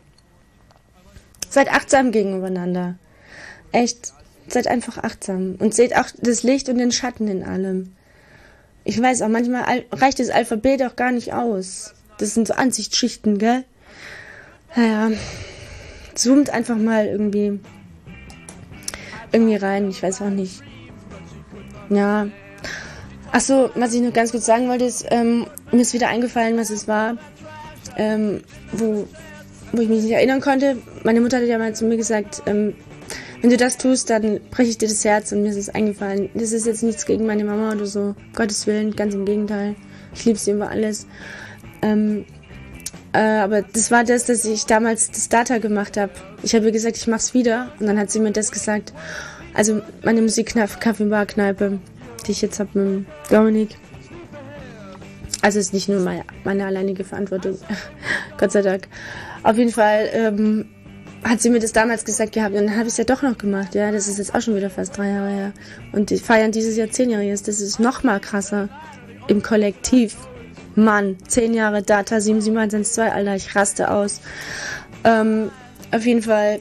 Seid achtsam gegeneinander. Echt. Seid einfach achtsam. Und seht auch das Licht und den Schatten in allem. Ich weiß auch, manchmal reicht das Alphabet auch gar nicht aus. Das sind so Ansichtsschichten, gell? Naja. Zoomt einfach mal irgendwie irgendwie rein, ich weiß auch nicht. Ja. Ach so, was ich noch ganz kurz sagen wollte, ist, ähm, mir ist wieder eingefallen, was es war, ähm, wo, wo ich mich nicht erinnern konnte. Meine Mutter hat ja mal zu mir gesagt, ähm, wenn du das tust, dann breche ich dir das Herz, und mir ist es eingefallen. Das ist jetzt nichts gegen meine Mama oder so, um Gottes Willen, ganz im Gegenteil. Ich liebe sie über alles. Ähm, Äh, aber das war das, dass ich damals das Data gemacht habe. Ich habe ihr gesagt, ich mach's wieder. Und dann hat sie mir das gesagt. Also meine Musik-Kaffee-Bar-Kneipe, die ich jetzt habe mit Dominik. Also ist nicht nur meine, meine alleinige Verantwortung. Gott sei Dank. Auf jeden Fall ähm, hat sie mir das damals gesagt gehabt. Und dann habe ich es ja doch noch gemacht. Ja, das ist jetzt auch schon wieder fast drei Jahre her. Und die feiern dieses Jahr zehnjähriges. Das ist noch mal krasser im Kollektiv. Mann, zehn Jahre Data, sieben sieben eins eins zwei, Alter, ich raste aus. Ähm, auf jeden Fall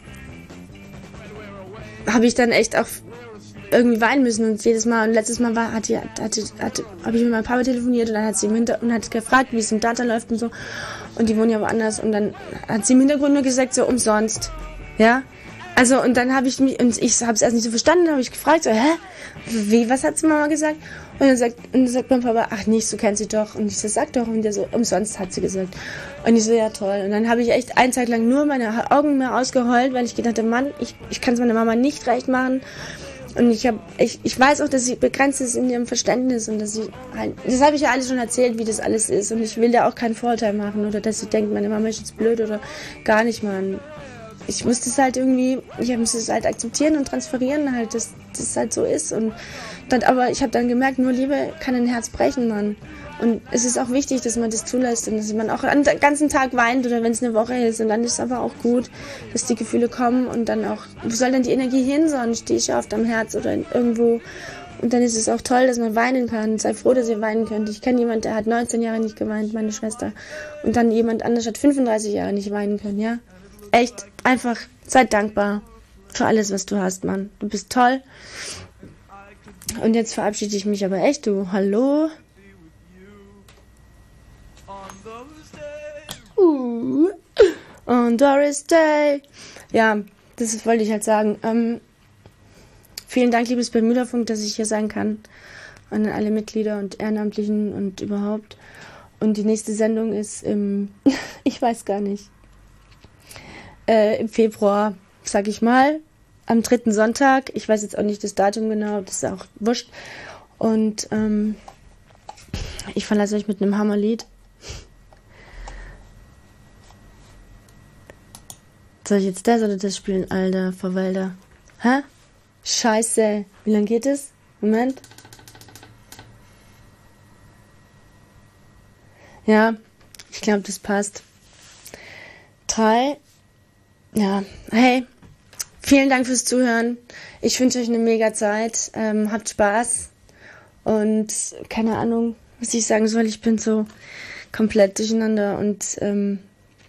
habe ich dann echt auch irgendwie weinen müssen und jedes Mal, und letztes Mal war, hat die, hatte, hatte, habe ich mit meinem Papa telefoniert und dann hat sie im Hinter und hat gefragt, wie es im Data läuft und so, und die wohnen ja woanders, und dann hat sie im Hintergrund nur gesagt, so umsonst, ja. Also, und dann habe ich mich, und ich habe es erst nicht so verstanden, habe ich gefragt, so, hä? Wie, was hat sie Mama gesagt? Und dann sagt, und dann sagt mein Papa, ach nicht, du kennst sie doch. Und ich so, sag doch. Und der so, umsonst hat sie gesagt. Und ich so, ja toll. Und dann habe ich echt eine Zeit lang nur meine Augen mehr ausgeheult, weil ich gedacht habe, Mann, ich, ich kann es meiner Mama nicht recht machen. Und ich habe, ich, ich weiß auch, dass sie begrenzt ist in ihrem Verständnis und dass sie halt, das habe ich ja alles schon erzählt, wie das alles ist. Und ich will da auch keinen Vorteil machen oder dass sie denkt, meine Mama ist jetzt blöd oder gar nicht, Mann. Ich musste es halt irgendwie, ich musste es halt akzeptieren und transferieren halt, dass das halt so ist. Und dann, aber ich habe dann gemerkt, nur Liebe kann ein Herz brechen, Mann. Und es ist auch wichtig, dass man das zulässt und dass man auch den ganzen Tag weint oder wenn es eine Woche ist. Und dann ist es aber auch gut, dass die Gefühle kommen und dann auch, wo soll denn die Energie hin, sonst stehe ich ja oft am Herz oder irgendwo. Und dann ist es auch toll, dass man weinen kann. Sei froh, dass ihr weinen könnt. Ich kenne jemanden, der hat neunzehn Jahre nicht geweint, meine Schwester. Und dann jemand anders hat fünfunddreißig Jahre nicht weinen können, ja. Echt, einfach, sei dankbar für alles, was du hast, Mann. Du bist toll. Und jetzt verabschiede ich mich aber echt, du. Hallo? Uh. On Doris Day. Ja, das wollte ich halt sagen. Ähm, vielen Dank, liebes Bermuda-Funk, dass ich hier sein kann. An alle Mitglieder und Ehrenamtlichen und überhaupt. Und die nächste Sendung ist im, ich weiß gar nicht, äh, im Februar, sag ich mal, am dritten Sonntag. Ich weiß jetzt auch nicht das Datum genau, das ist auch wurscht. Und ähm, ich verlasse euch mit einem Hammerlied. Soll ich jetzt das oder das spielen, Alter, Verwalter? Hä? Scheiße. Wie lange geht es? Moment. Ja, ich glaube, das passt. Drei. Ja, hey. Vielen Dank fürs Zuhören. Ich wünsche euch eine mega Zeit. Ähm, habt Spaß. Und keine Ahnung, was ich sagen soll. Ich bin so komplett durcheinander und ähm,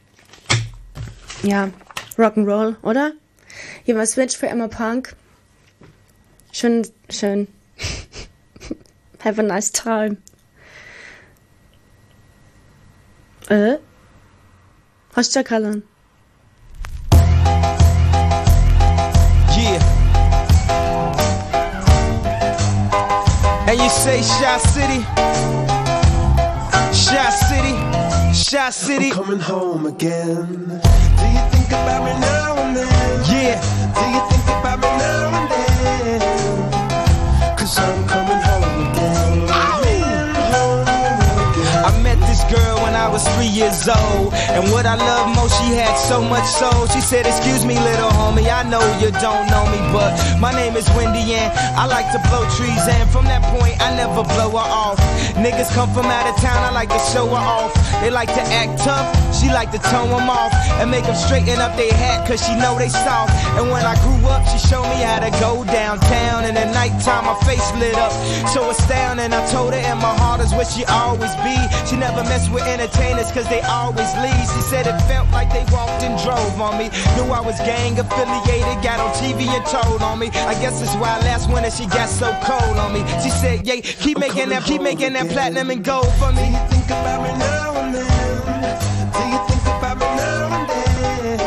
ja, Rock'n'Roll, oder? Hier war Switch für Emma Punk. Schön, schön. Have a nice time. Äh? Hoşça kalın.
And you say Shy City, Shy City, Shy City.
I'm coming home again. Do you think about me now and then?
Yeah.
Do you think about me now and then? Cause I'm coming home again.
I met this girl when I was three years old, and what I love most, she had so much soul. She said, excuse me, little homie, I know you don't know me, but my name is Wendy and I like to blow trees, and from that point I never blow her off. Niggas come from out of town, I like to show her off. They like to act tough, she like to tone them off and make them straighten up their hat, cause she know they soft. And when I grew up, she showed me how to go downtown, and at nighttime my face lit up so astounding. I told her in my heart is where she always be. She never mess with entertainers cause they always leave. She said it felt like they walked and drove on me. Knew I was gang affiliated, got on T V and told on me. I guess that's why last winter she got so cold on me. She said, yeah, keep I'm making that, keep making that platinum and gold for me.
Do you think about me now and then? Do you think about me now and then?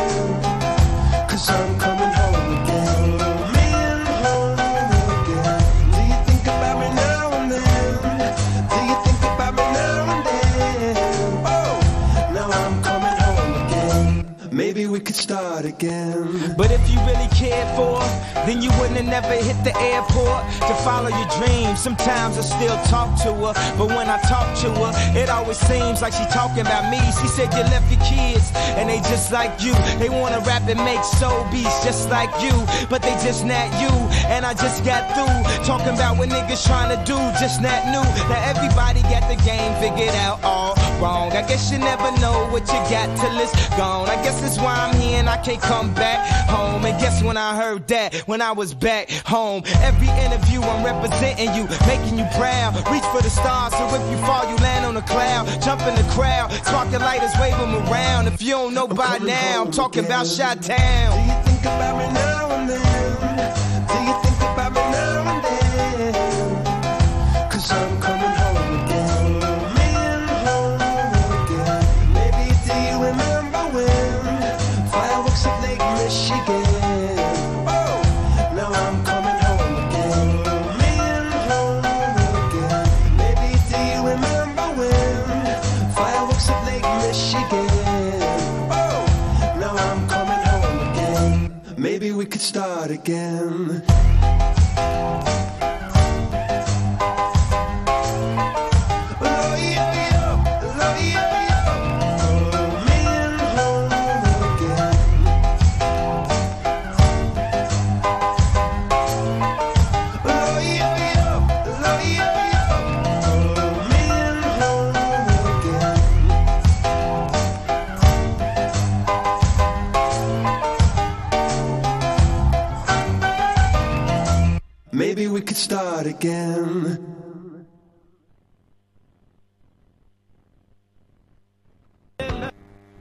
Cause I'm coming home again. Me and home again. Do you think about me now and then? Do you think about me now and then? Oh, now I'm coming home again. Maybe we could start again.
But if you really cared for her, then you wouldn't have never hit the airport to follow your dreams. Sometimes I still talk to her, but when I talk to her, it always seems like she talking about me. She said you left your kids, and they just like you. They wanna rap and make soul beats just like you, but they just not you. And I just got through talking about what niggas trying to do, just not new. Now everybody got the game figured out all wrong. I guess you never know what you got till it's gone. I guess that's why I'm here and I can't come back home. And guess when I heard that, when I was back home. Every interview I'm representing you, making you proud. Reach for the stars, so if you fall you land on a cloud. Jump in the crowd, spark the lighters, wave them around. If you don't know by now, I'm talking about Chi-Town.
Do you think about me now and then? Do you think about me now and then? Cause I'm coming home again. Me and home again. Maybe do you remember when fireworks at Lake Michigan? Oh, now I'm coming home again. Me and home again. Maybe do you remember when fireworks at Lake Michigan? Oh, now I'm coming home again. Maybe we could start again. Oh, yeah, yeah. Oh, yeah, yeah. Oh, me and home again. Oh, yeah, yeah. Oh, yeah, yeah. Oh, me and home again. Maybe we could start again.